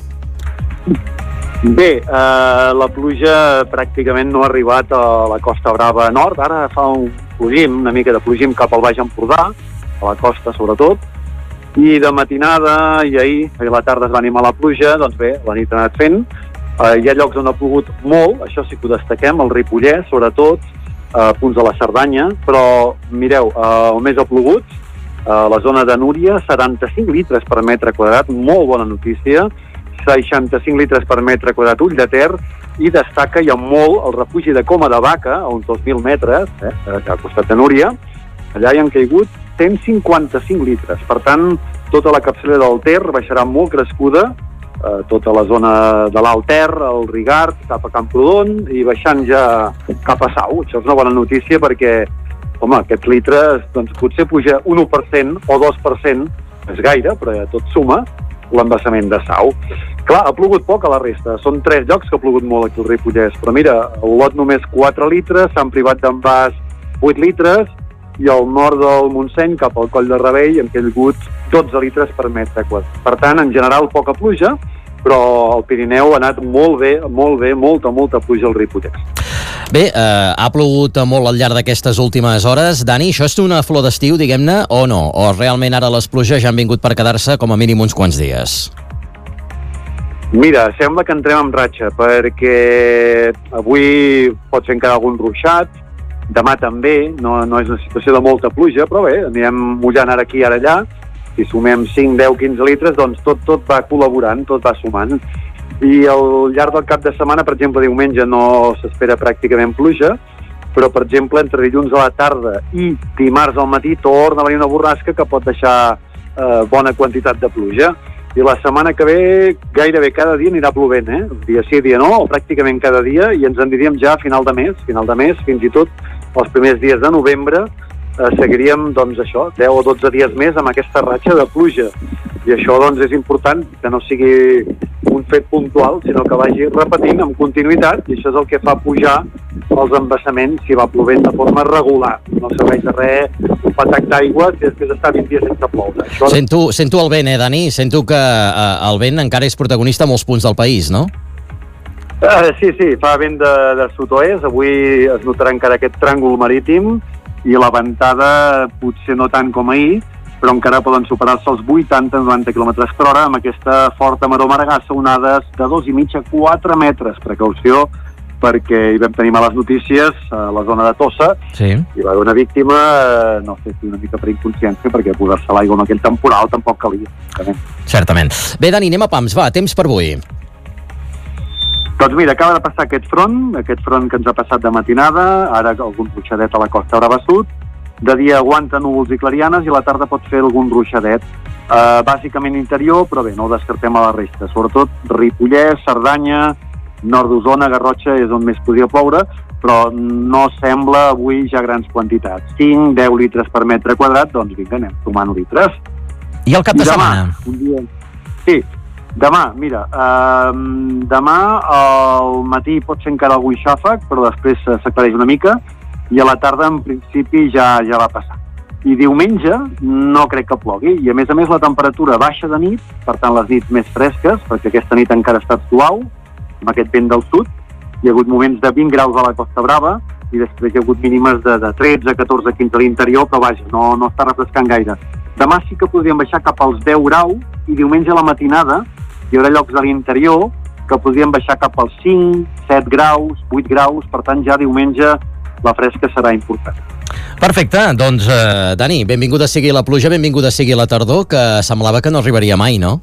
Bé, la pluja pràcticament no ha arribat a la Costa Brava nord, ara fa un plogim, una mica de plogim cap al Baix Empordà, a la costa sobretot, i de matinada i ahir a la tarda es va animar la pluja, doncs bé, la nit ha anat fent. Hi ha llocs on ha plogut molt, això sí que ho destaquem, el Ripollès sobretot, punts de la Cerdanya, però mireu, on més ha plogut, la zona de Núria, 75 litres per metre quadrat, molt bona notícia, 65 litres per metre quadrat Ull de Ter, i destaca ja molt el refugi de Coma de Vaca, a uns 2.000 metres, al costat de Núria. Allà hi han caigut 155 litres. Per tant, tota la capçalera del Ter baixarà molt crescuda, tota la zona de l'Alt Ter, el Rigart, cap a Camprodon, i baixant ja cap a Sau. Això és una bona notícia perquè, home, aquests litres doncs, potser puja un 1% o 2%, és gaire, però ja tot suma, l'embassament de Sau. Clar, ha plogut poc a la resta. Són 3 llocs que ha plogut molt aquí al Ripollès. Però mira, a Olot només 4 litres, Sant Privat d'en Bas 8 litres, i al nord del Montseny, cap al Coll de Rebell, hem caigut 12 litres per metre quadrat. Per tant, en general, poca pluja, però el Pirineu ha anat molt bé, molta pluja al Ripollès. Bé, ha plogut molt al llarg d'aquestes últimes hores. Dani, això és una flor d'estiu, diguem-ne, o no? O realment ara les pluges ja han vingut per quedar-se com a mínim uns quants dies? Mira, sembla que entrem amb ratxa, perquè avui pot ser encara algun ruixat, demà també, no és una situació de molta pluja, però bé, anirem mullant ara aquí i ara allà. Si sumem 5, 10, 15 litres, doncs tot va col·laborant, tot va sumant. I al llarg del cap de setmana, per exemple, diumenge no s'espera pràcticament pluja, però, per exemple, entre dilluns a la tarda i dimarts al matí torna a venir una borrasca que pot deixar bona quantitat de pluja. I la setmana que ve gairebé cada dia anirà plovent, dia sí, dia no, o pràcticament cada dia, i ens en diríem ja a final de mes, fins i tot els primers dies de novembre, seguiríem, doncs, això, 10 o 12 dies més amb aquesta ratxa de pluja. I això, doncs, és important que no sigui un fet puntual, sinó que vagi repetint amb continuïtat, i això és el que fa pujar els embassaments si va plovent de forma regular. No serveix de res un patac d'aigua si després està 20 dies sense ploure. Això... Sento el vent, Dani? Sento que el vent encara és protagonista a molts punts del país, no? Sí, fa vent de sud-oest. Avui es notarà encara aquest tràngol marítim i la ventada potser no tant com ahir, però encara poden superar-se els 80-90 km per hora amb aquesta forta maror maragassa, onades de 2,5 a 4 metres. Precaució, perquè hi vam tenir males notícies a la zona de Tossa, sí. Hi va haver una víctima, no sé si una mica per inconsciència, perquè posar-se a l'aigua en aquell temporal tampoc calia. Certament. Bé, Dani, anem a pams, va, temps per avui. Doncs mira, acaba de passar aquest front que ens ha passat de matinada, ara algun ruixadet a la costa brava sud, de dia aguanta núvols i clarianes i a la tarda pot fer algun ruixadet. Bàsicament interior, però bé, no ho descartem a la resta. Sobretot Ripollès, Cerdanya, nord d'Osona, Garrotxa és on més podria ploure, però no sembla avui ja grans quantitats. 5, 10 litres per metre quadrat, doncs vinga, anem sumant litres. I el cap de setmana? Sí, demà, mira, demà al matí pot ser encara algun xàfec, però després s'aclareix una mica, i a la tarda, en principi, ja va passar. I diumenge no crec que plogui, i a més la temperatura baixa de nit, per tant les nits més fresques, perquè aquesta nit encara ha estat suau, amb aquest vent del sud, hi ha hagut moments de 20 graus a la Costa Brava, i després hi ha hagut mínimes de 13, 14, 15 a l'interior, però vaja, no està refrescant gaire. Demà sí que podríem baixar cap als 10 graus, i diumenge a la matinada hi haurà llocs a l'interior que podrien baixar cap als 5, 7 graus, 8 graus, per tant ja diumenge la fresca serà important. Perfecte, doncs Dani, benvinguda sigui la pluja, benvinguda sigui la tardor, que semblava que no arribaria mai, no?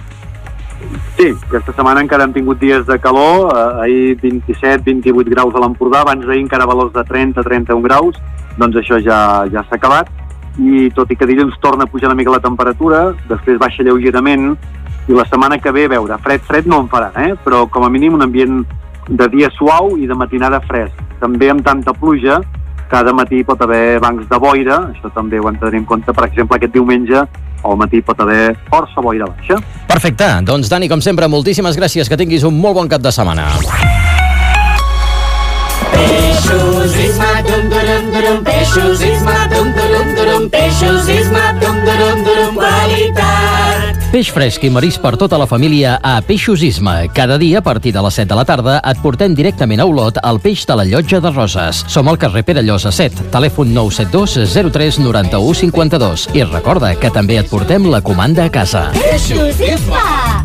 Sí, aquesta setmana encara hem tingut dies de calor, ahir 27, 28 graus a l'Empordà, abans d'ahir encara valors de 30, 31 graus, doncs això ja s'ha acabat, i tot i que dilluns torna a pujar una mica la temperatura, després baixa lleugerament, i la setmana que ve, a veure, fred no en farà, però com a mínim un ambient de dia suau i de matinada fresc. També amb tanta pluja, cada matí pot haver bancs de boira, això també ho hem de tenir en compte, per exemple, aquest diumenge al matí pot haver força boira baixa. Perfecte, doncs Dani, com sempre, moltíssimes gràcies, que tinguis un molt bon cap de setmana. Peixos is my dum-dum-dum-dum, peixos is my dum-dum-dum-dum, peixos is my dum-dum-dum-dum, qualitat. Peix fresc i marisc per tota la família a Peixos Isma. Cada dia, a partir de les 7 de la tarda, et portem directament a Olot el peix de la Llotja de Roses. Som al carrer Perellosa 7, telèfon 972 03 91 52. I recorda que també et portem la comanda a casa. Peixos Isma!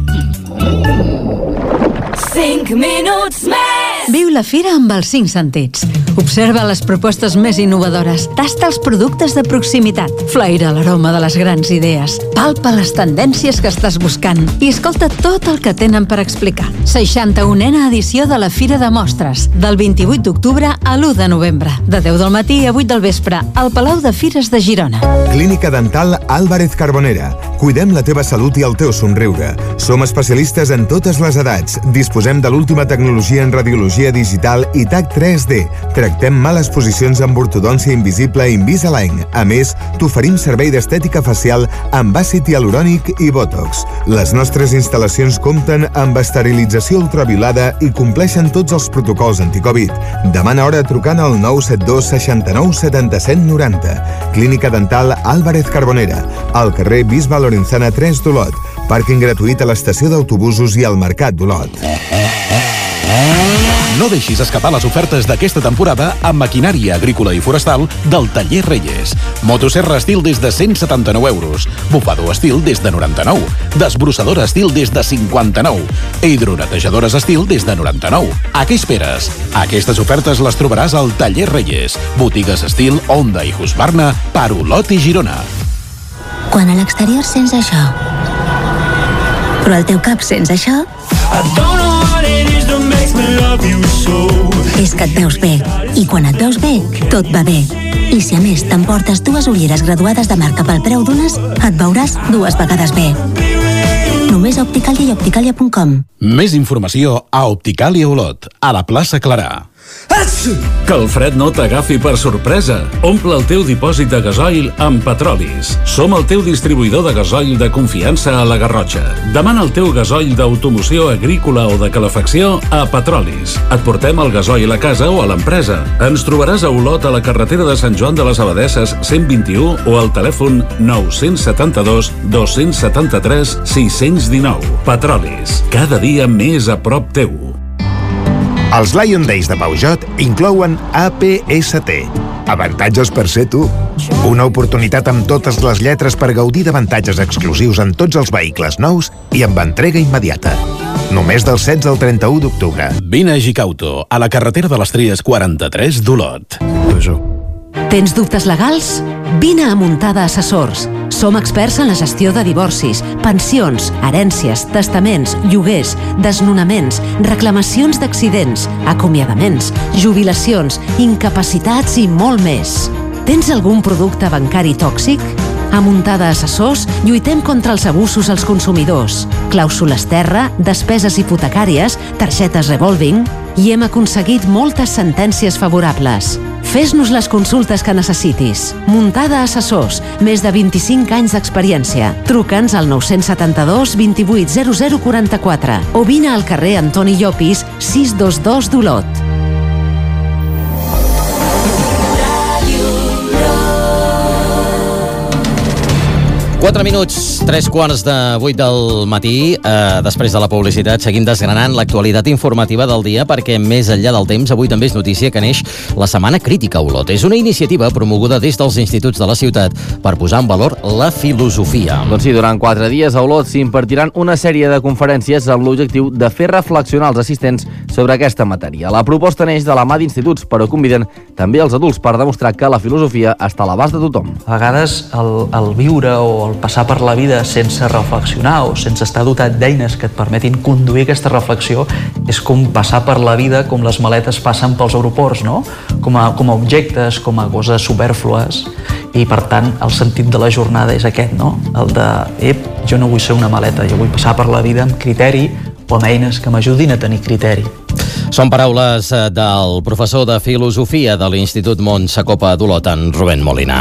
5 minuts més! Viu la fira amb els 5 sentits. Observa les propostes més innovadores. Tasta els productes de proximitat. Flaira l'aroma de les grans idees. Palpa les tendències que estàs buscant. I escolta tot el que tenen per explicar. 61a edició de la Fira de Mostres. Del 28 d'octubre a l'1 de novembre. De 10 del matí a 8 del vespre. Al Palau de Fires de Girona. Clínica Dental Álvarez Carbonera. Cuidem la teva salut i el teu somriure. Som especialistes en totes les edats. Disposem de l'última tecnologia en radiologia digital i TAC 3D. tractem males posicions amb ortodòncia invisible Invisalign. A més, t'oferim servei d'estètica facial amb àcid hialurònic i Botox. Les nostres instal·lacions compten amb esterilització ultraviolada i compleixen tots els protocols anticovid. Demana hora trucant al 972 69 77 90. Clínica Dental Álvarez Carbonera, al carrer Bisbe Lorenzana 3 d'Olot. Pàrquing gratuït a l'estació d'autobusos i al Mercat d'Olot. No deixis escapar les ofertes d'aquesta temporada amb maquinària agrícola i forestal del Taller Reyes. Motoserra estil des de 179 euros, bufador estil des de 99, desbrossadora estil des de 59, hidronetejadores estil des de 99. A què esperes? Aquestes ofertes les trobaràs al Taller Reyes, botigues estil Honda i Husqvarna per Olot i Girona. Quan a l'exterior sents això, però al teu cap sents això, és que et veus bé. I quan et veus bé, tot va bé. I si a més t'emportes 2 ulleres graduades de marca pel preu d'unes, et veuràs 2 vegades bé. Només a Opticalia i Opticalia.com. Més informació a Opticalia Olot, a la plaça Clarà. Que el fred no t'agafi per sorpresa. Omple el teu dipòsit de gasoil amb Petrolis. Som el teu distribuïdor de gasoil de confiança a la Garrotxa. Demana el teu gasoil d'automoció agrícola o de calefacció a Petrolis. Et portem el gasoil a casa o a l'empresa. Ens trobaràs a Olot, a la carretera de Sant Joan de les Abadesses 121 o al telèfon 972 273 619. Petrolis. Cada dia més a prop teu. Els Lion Days de Peugeot inclouen APST. Avantatges per ser tu. Una oportunitat amb totes les lletres per gaudir d'avantatges exclusius en tots els vehicles nous i amb entrega immediata. Només del 16 al 31 d'octubre. Vine a Gicauto, a la carretera de les Tries 43 d'Olot. Tens dubtes legals? Vine a Muntada Assessors. Som experts en la gestió de divorcis, pensions, herències, testaments, lloguers, desnonaments, reclamacions d'accidents, acomiadaments, jubilacions, incapacitats i molt més. Tens algun producte bancari tòxic? A Muntada Assessors lluitem contra els abusos als consumidors, clàusules terra, despeses hipotecàries, targetes revolving, i hem aconseguit moltes sentències favorables. Fes-nos les consultes que necessitis. Muntada Assessors, més de 25 anys d'experiència. Truca'ns al 972 28 0044 o vine al carrer Antoni Llopis 622 d'Olot. 4 minuts, 3:15 del matí. Després de la publicitat seguim desgranant l'actualitat informativa del dia perquè més enllà del temps avui també és notícia que neix la Setmana Crítica a Olot. És una iniciativa promoguda des dels instituts de la ciutat per posar en valor la filosofia. Doncs sí, durant 4 dies a Olot s'impartiran una sèrie de conferències amb l'objectiu de fer reflexionar els assistents sobre aquesta matèria. La proposta neix de la mà d'instituts, però conviden també els adults per demostrar que la filosofia està a l'abast de tothom. A vegades el viure o el passar per la vida sense reflexionar o sense estar dotat d'eines que et permetin conduir aquesta reflexió és com passar per la vida com les maletes passen pels aeroports, no? Com a objectes, com a coses supèrflues, i per tant el sentit de la jornada és aquest, no? El de, jo no vull ser una maleta, jo vull passar per la vida amb criteri o amb eines que m'ajudin a tenir criteri. Són paraules del professor de Filosofia de l'Institut Montsacopa d'Olot, en Rubén Molina.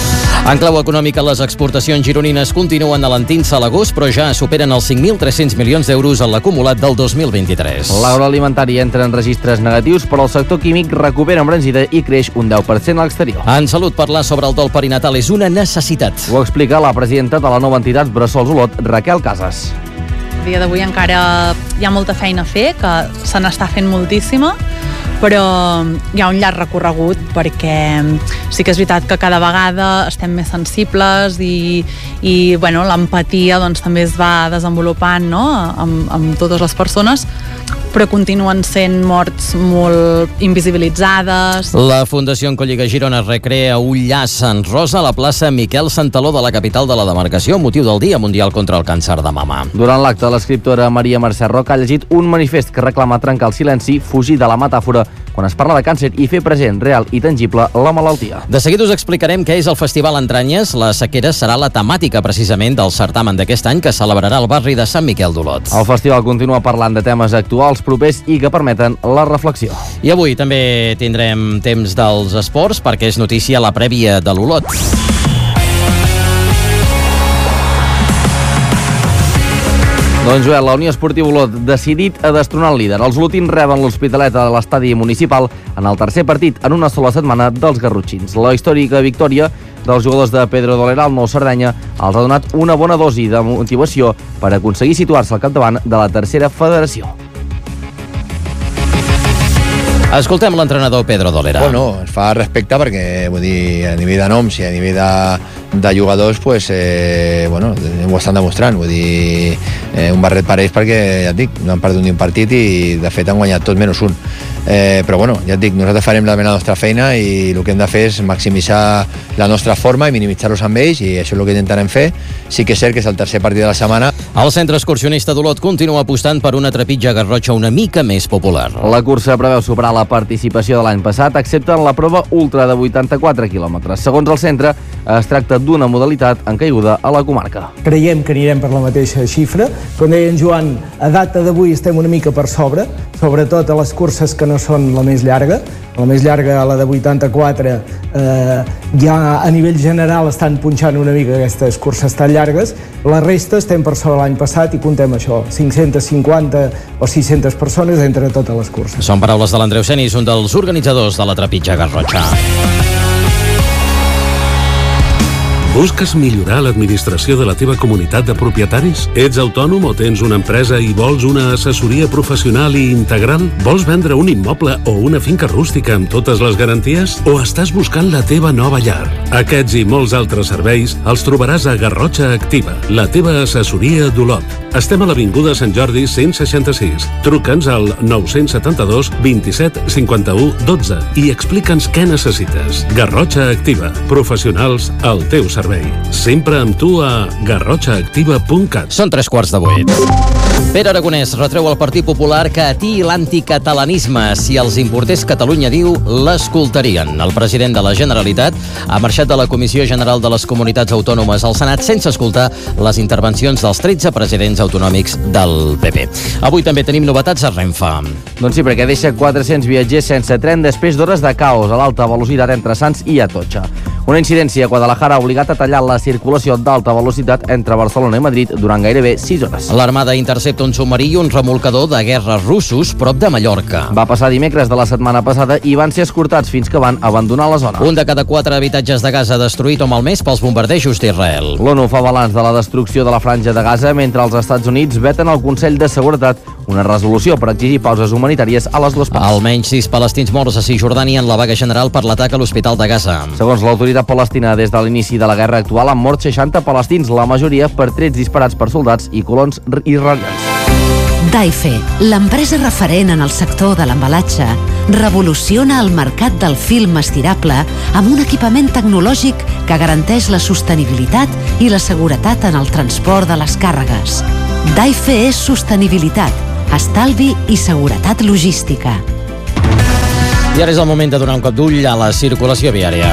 En clau econòmica, les exportacions gironines continuen alentint-se a l'agost, però ja superen els 5.300 milions d'euros en l'acumulat del 2023. L'agroalimentari entra en registres negatius, però el sector químic recupera embranzida i creix un 10% a l'exterior. En salut, parlar sobre el dol perinatal és una necessitat. Ho explica la presidenta de la nova entitat Bressols Olot, Raquel Casas. A dia d'avui encara hi ha molta feina a fer, que se n'està fent moltíssima, però hi ha un llarg recorregut perquè sí que és veritat que cada vegada estem més sensibles i bueno, l'empatia doncs, també es va desenvolupant, no? amb totes les persones, però continuen sent morts molt invisibilitzades. La Fundació Oncolliga Girona recrea un llaç en rosa a la plaça Miquel Santaló de la capital de la demarcació, motiu del Dia Mundial contra el Càncer de Mama. Durant l'acte, l'escriptora Maria Mercè Roca ha llegit un manifest que reclama trencar el silenci, fugir de la metàfora quan es parla de càncer i fer present, real i tangible la malaltia. De seguida us explicarem què és el Festival Entranyes. La sequera serà la temàtica precisament del certamen d'aquest any que celebrarà el barri de Sant Miquel d'Olot. El festival continua parlant de temes actuals els propers i que permeten la reflexió. I avui també tindrem temps dels esports perquè és notícia la prèvia de l'Olot. Doncs Joel, la Unió Esportiva Olot decidit a destronar el líder. Els olotins reben l'Hospitalet a l'estadi municipal en el tercer partit en una sola setmana dels garrotxins. La històrica victòria dels jugadors de Pedro Dolera al Nou Cerdanya els ha donat una bona dosi de motivació per aconseguir situar-se al capdavant de la tercera federació. Escoltem l'entrenador Pedro Dolera. Bueno, es fa respecte perquè, vull dir, a nivell de noms i a nivell de jugadors, pues, bueno, ho estan demostrant, vull dir, un barret per ells perquè, ja et dic, no han perdut ni un partit i de fet han guanyat tots menys un. Però bueno, ja et dic, nosaltres farem la nostra feina i el que hem de fer és maximitzar la nostra forma i minimitzar-los amb ells, i això és el que intentarem fer. Sí que és cert que és el tercer partit de la setmana. El centre excursionista d'Olot continua apostant per una trepitja Garrotxa una mica més popular. La cursa preveu superar la participació de l'any passat, excepte en la prova ultra de 84 quilòmetres. Segons el centre, es tracta d'una modalitat en caiguda a la comarca. Creiem que anirem per la mateixa xifra. Com deia en Joan, a data d'avui estem una mica per sobre, sobretot a les curses que no són la més llarga. La més llarga, la de 84, ja a nivell general estan punxant una mica aquestes curses tan llargues. La resta estem per sobre l'any passat i comptem això, 550 o 600 persones entre totes les curses. Són paraules de l'Andreu Cenis, un dels organitzadors de la trepitja Garrotxa. Busques millorar l'administració de la teva comunitat de propietaris? Ets autònom o tens una empresa i vols una assessoria professional i integral? Vols vendre un immoble o una finca rústica amb totes les garanties? O estàs buscant la teva nova llar? Aquests i molts altres serveis els trobaràs a Garrotxa Activa, la teva assessoria d'Olot. Estem a l'Avinguda Sant Jordi 166. Truca'ns al 972 27 51 12 i explica'ns què necessites. Garrotxa Activa, professionals al teu servei. Sempre amb tu a garrotxaactiva.cat. Són 7:45. Pere Aragonès retreu al Partit Popular que atiï l'anticatalanisme. Si els importés Catalunya, diu, l'escoltarien. El president de la Generalitat ha marxat de la Comissió General de les Comunitats Autònomes al Senat sense escoltar les intervencions dels 13 presidents autonòmics del PP. Avui també tenim novetats a Renfe. Doncs sí, perquè deixa 400 viatgers sense tren després d'hores de caos a l'alta velocitat entre Sants i Atocha. Una incidència a Guadalajara ha obligat a tallar la circulació d'alta velocitat entre Barcelona i Madrid durant gairebé 6 hores. L'Armada intercepta un submarí i un remolcador de guerra russos prop de Mallorca. Va passar dimecres de la setmana passada i van ser escortats fins que van abandonar la zona. Un de cada 4 habitatges de Gaza destruït o malmès pels bombardejos d'Israel. L'ONU fa balanç de la destrucció de la franja de Gaza mentre els Estats Units veten al Consell de Seguretat una resolució per exigir pauses humanitàries a les dues parts. Almenys 6 palestins morts a Cisjordània en la vaga general per l'atac a l'Hospital de Gaza. Segons l'autoritat palestina, des de l'inici de la guerra actual han mort 60 palestins, la majoria per trets disparats per soldats i colons israelians. Daife, l'empresa referent en el sector de l'embalatge, revoluciona el mercat del film estirable amb un equipament tecnològic que garanteix la sostenibilitat i la seguretat en el transport de les càrregues. Daife és sostenibilitat, estalvi i seguretat logística. I ara és el moment de donar un cop d'ull a la circulació viària.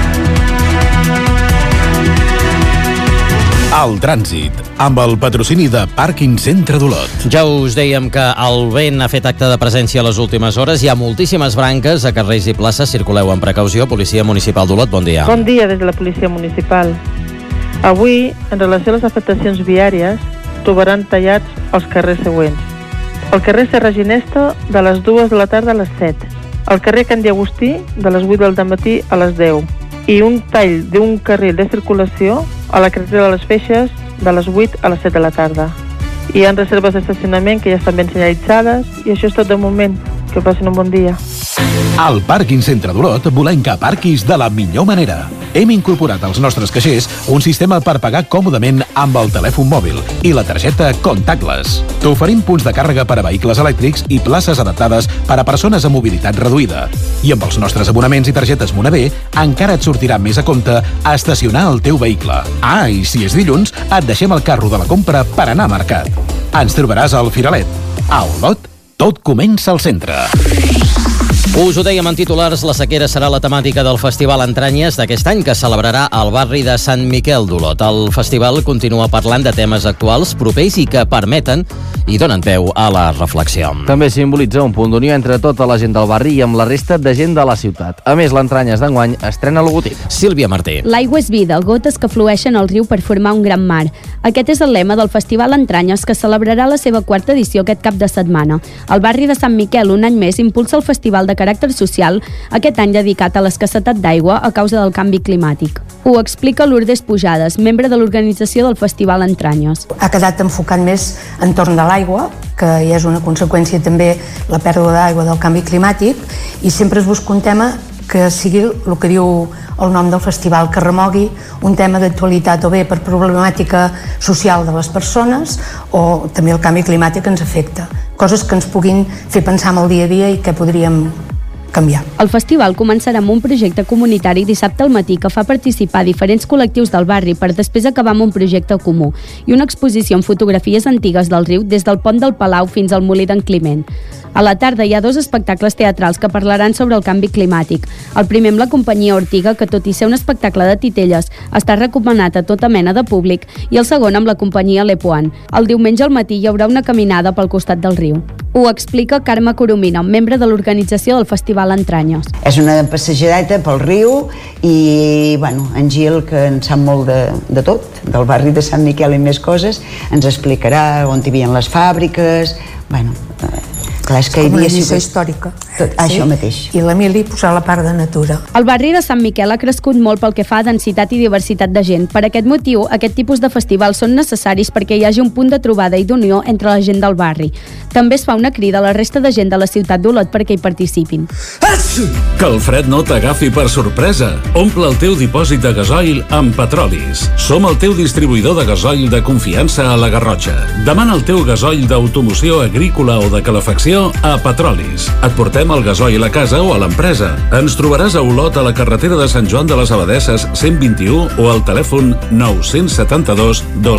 El trànsit, amb el patrocini de Pàrquing Centre d'Olot. Ja us dèiem que el vent ha fet acte de presència a les últimes hores. Hi ha moltíssimes branques a carrers i places. Circuleu amb precaució. Policia Municipal d'Olot, bon dia. Bon dia des de la Policia Municipal. Avui, en relació a les afectacions viàries, trobaran tallats els carrers següents. El carrer Serra Ginesta, de les 2 de la tarda a les 7. El carrer Can Llagostí, de les 8 del matí a les 10. I un tall d'un carril de circulació a la carretera de les Feixes, de les 8 a les 7 de la tarda. Hi ha reserves d'estacionament que ja estan ben senyalitzades i això és tot de moment. Que passin un bon dia. Al Pàrquing Centre d'Olot volem que aparquis de la millor manera. Hem incorporat als nostres caixers un sistema per pagar còmodament amb el telèfon mòbil i la targeta contactless. T'oferim punts de càrrega per a vehicles elèctrics i places adaptades per a persones amb mobilitat reduïda. I amb els nostres abonaments i targetes Monavé encara et sortirà més a compte estacionar el teu vehicle. Ah, i si és dilluns, et deixem el carro de la compra per anar a mercat. Ens trobaràs al Firalet. A Olot, tot comença al centre. Us ho dèiem en titulars, la sequera serà la temàtica del Festival Entranyes d'aquest any, que celebrarà al barri de Sant Miquel d'Olot. El festival continua parlant de temes actuals, propers i que permeten i donen peu a la reflexió. També simbolitza un punt d'unió entre tota la gent del barri i amb la resta de gent de la ciutat. A més, l'Entranyes d'enguany estrena logotip. Sílvia Martí. L'aigua és vida, gotes que flueixen al riu per formar un gran mar. Aquest és el lema del Festival Entranyes, que celebrarà la seva 4ª edició aquest cap de setmana. El barri de Sant Miquel, un any més, impulsa el festival de caràcter social, aquest any dedicat a l'escassetat d'aigua a causa del canvi climàtic. Ho explica Lourdes Pujades, membre de l'organització del Festival Entranyes. Ha quedat enfocat més entorn de l'aigua, que ja és una conseqüència també la pèrdua d'aigua del canvi climàtic, i sempre es busca un tema que sigui el que diu el nom del festival, que remogui un tema d'actualitat o bé per problemàtica social de les persones o també el canvi climàtic que ens afecta. Coses que ens puguin fer pensar en el dia a dia i que podríem canviar. El festival començarà amb un projecte comunitari dissabte al matí que fa participar diferents col·lectius del barri per després acabar amb un projecte comú i una exposició amb fotografies antigues del riu des del pont del Palau fins al molí d'en Climent. A la tarda hi ha 2 espectacles teatrals que parlaran sobre el canvi climàtic. El primer amb la companyia Ortiga, que tot i ser un espectacle de titelles, està recomanat a tota mena de públic, i el segon amb la companyia Lepuan. El diumenge al matí hi haurà una caminada pel costat del riu. Ho explica Carme Coromina, membre de l'organització del Festival Entranyes. És una passejadeta pel riu i, en Gil, que en sap molt de tot, del barri de Sant Miquel i més coses, ens explicarà on hi havia les fàbriques, clar, és que com una lliçó històrica. Això mateix. I l'Emili posar la part de natura. El barri de Sant Miquel ha crescut molt pel que fa a densitat i diversitat de gent. Per aquest motiu, aquest tipus de festivals són necessaris perquè hi hagi un punt de trobada i d'unió entre la gent del barri. També es fa una crida a la resta de gent de la ciutat d'Olot perquè hi participin. Que el fred no t'agafi per sorpresa. Omple el teu dipòsit de gasoil amb Petrolis. Som el teu distribuïdor de gasoil de confiança a la Garrotxa. Demana el teu gasoil d'automoció agrícola o de calefacció a Petrolis. Et portem el gasoil a casa o a l'empresa. Ens trobaràs a Olot, a la carretera de Sant Joan de les Abadesses 121 o al telèfon 972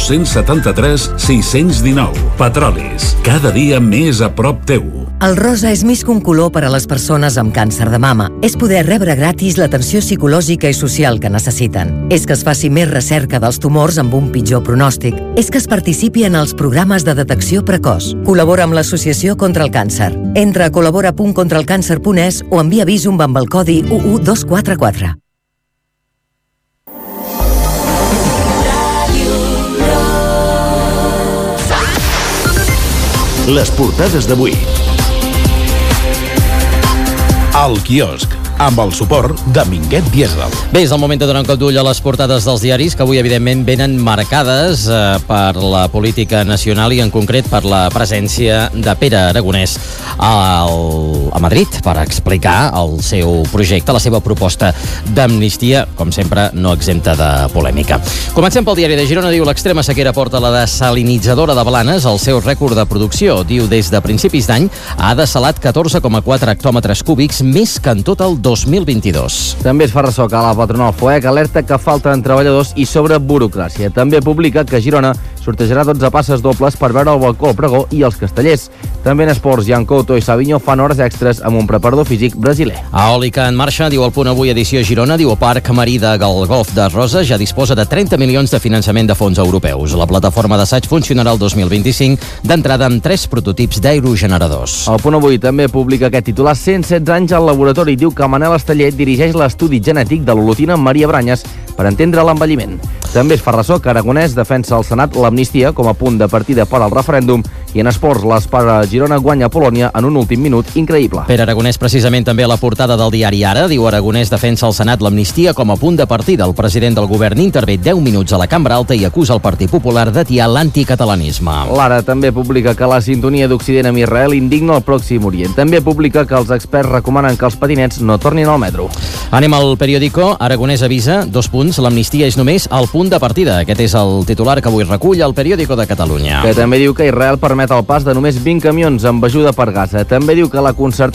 273 619. Petrolis. Cada dia més a prop teu. El rosa és més que un color per a les persones amb càncer de mama. És poder rebre gratis l'atenció psicològica i social que necessiten. És que es faci més recerca dels tumors amb un pitjor pronòstic. És que es participi en els programes de detecció precoç. Col·labora amb l'Associació contra el Càncer. Entra a col·labora.contralcàncer.es o envia Visum amb el codi 11244. Les portades d'avui. El quiosc, amb el suport de Minguet Diesel. Bé, és el moment de donar un cop d'ull a les portades dels diaris, que avui, evidentment, venen marcades per la política nacional i, en concret, per la presència de Pere Aragonès a Madrid per explicar el seu projecte, la seva proposta d'amnistia, com sempre, no exempta de polèmica. Comencem pel diari de Girona. Diu: l'extrema sequera porta la desalinitzadora de Blanes al seu rècord de producció. Diu: des de principis d'any ha desalat 14,4 hectòmetres cúbics, més que en tot el 2022. També es fa ressò que la patronal FOEC alerta que falten treballadors i sobre burocràcia. També publica que Girona sortejarà 12 passes dobles per veure el balcó al Pregó i els Castellers. També en esports, Jan Couto i Savinho fan hores extres amb un preparador físic brasiler. Eòlica en marxa, diu el Punt Avui, edició Girona. Diu: el Parc Marí del Golf de Roses ja disposa de 30 milions de finançament de fons europeus. La plataforma d'assaig funcionarà el 2025, d'entrada amb 3 prototips d'aerogeneradors. El Punt Avui també publica aquest titular: 116 anys al laboratori. Diu que Manel Esteller dirigeix l'estudi genètic de l'olotina Maria Branyes per entendre l'envelliment. També es fa ressò que Aragonès defensa al Senat l'amnistia com a punt de partida per al referèndum. I en esports, l'Espara Girona guanya Polònia en un últim minut increïble. Pere Aragonès, precisament, també a la portada del diari Ara. Diu: Aragonès defensa al Senat l'amnistia com a punt de partida. El president del govern intervé 10 minuts a la Cambra Alta i acusa el Partit Popular d'atiar l'anticatalanisme. L'Ara també publica que la sintonia d'Occident amb Israel indigna el Pròxim Orient. També publica que els experts recomanen que els patinets no tornin al metro. Anem al periòdico. Aragonès avisa, 2 punts, l'amnistia és només el punt de partida. Aquest és el titular que avui recull el periòdico de Catalunya. Que també diu que Israel permet el pas de només 20 camions amb ajuda per Gaza. També diu que la concertada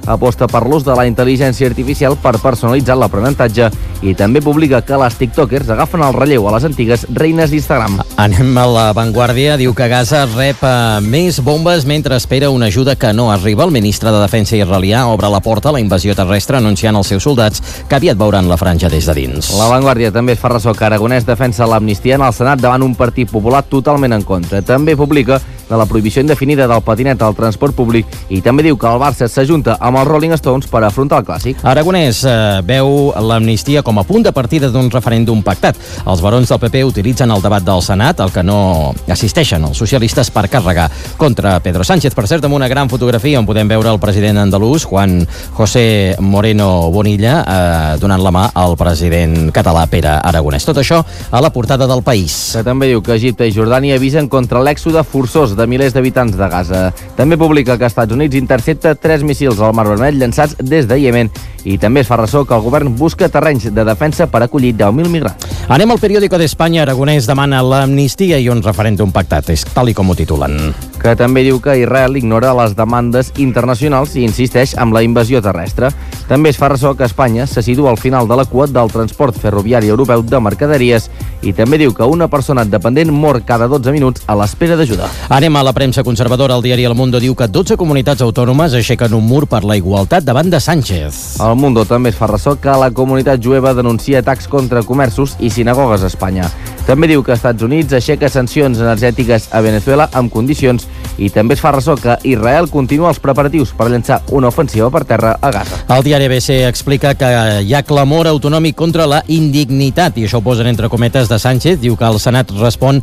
aposta per l'ús de la intel·ligència artificial per personalitzar l'aprenentatge i també publica que les tiktokers agafen el relleu a les antigues reines d'Instagram. Anem a La Vanguardia. Diu que Gaza rep més bombes mentre espera una ajuda que no arriba. El ministre de Defensa israelià obre la porta a la invasió terrestre anunciant als seus soldats que aviat veuran la franja des de dins. La Vanguardia també fa ressò que Aragonès defensa l'amnistia en el Senat davant un Partit Popular totalment en contra. També publica de la prohibició indefinida del patinet al transport públic i també diu que el Barça s'ajunta amb els Rolling Stones per afrontar el Clàssic. Aragonès veu l'amnistia com a punt de partida d'un referèndum pactat. Els barons del PP utilitzen el debat del Senat, al que no assisteixen els socialistes, per carregar contra Pedro Sánchez. Per cert, amb una gran fotografia on podem veure el president andalús, Juan José Moreno Bonilla, donant la mà al president català Pere Aragonès. Tot això a la portada del País. Que també diu que Egipte i Jordània avisen contra l'èxode forçós de milers d'habitants de Gaza. També publica que Estats Units intercepta 3 míssils al Mar Vermell llançats des de Iemen i també es fa ressò que el govern busca terrenys de defensa per acollir 10.000 migrants. Anem al Periódico d'Espanya. Aragonès demana l'amnistia i un referèndum pactat. És tal i com ho titulen. Que també diu que Israel ignora les demandes internacionals i insisteix amb la invasió terrestre. També es fa ressò que Espanya se situa al final de la cua del transport ferroviari europeu de mercaderies i també diu que una persona dependent mor cada 12 minuts a l'espera d'ajuda. Anem a la premsa conservadora. El diari El Mundo diu que 12 comunitats autònomes aixequen un mur per la igualtat davant de Sánchez. El Mundo també es fa ressò que la comunitat jueva denuncia atacs contra comerços i sinagogues a Espanya. També diu que Estats Units aixeca sancions energètiques a Venezuela amb condicions i també es fa ressò que Israel continua els preparatius per llançar una ofensiva per terra a Gaza. El diari ABC explica que hi ha clamor autonòmic contra la indignitat, i això ho posen entre cometes de Sánchez. Diu que el Senat respon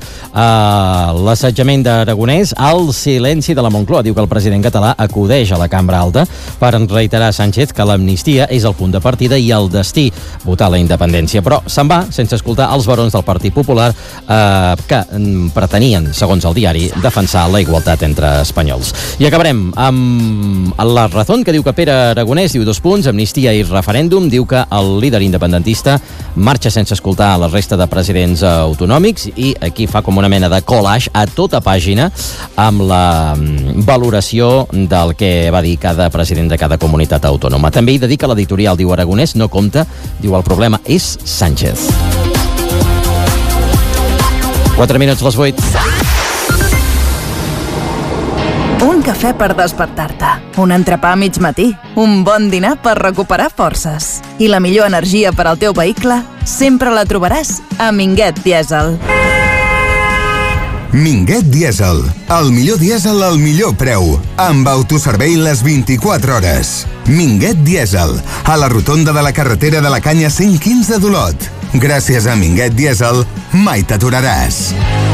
a l'assetjament d'Aragonès al silenci de la Moncloa. Diu que el president català acudeix a la Cambra Alta per reiterar a Sánchez que l'amnistia és el punt de partida i el destí, votar la independència. Però se'n va sense escoltar els barons del Partit Popular que pretenien, segons el diari, defensar la igualtat entre espanyols. I acabarem amb la Razón, que diu que Pere Aragonès, diu 2 punts, amnistia i referèndum. Diu que el líder independentista marxa sense escoltar la resta de presidents autonòmics i aquí fa com una mena de collage a tota pàgina amb la valoració del que va dir cada president de cada comunitat autònoma. També hi dedica l'editorial, diu Aragonès no compta, diu el problema és Sánchez. 4 minuts les 8. Un cafè per despertar-te, un entrepà a mig matí, un bon dinar per recuperar forces. I la millor energia per al teu vehicle sempre la trobaràs a Minguet Dièsel. Minguet Dièsel, el millor dièsel al millor preu, amb autoservei les 24 hores. Minguet Dièsel, a la rotonda de la carretera de la Canya 115 d'Olot. Gràcies a Minguet Dièsel, mai t'aturaràs.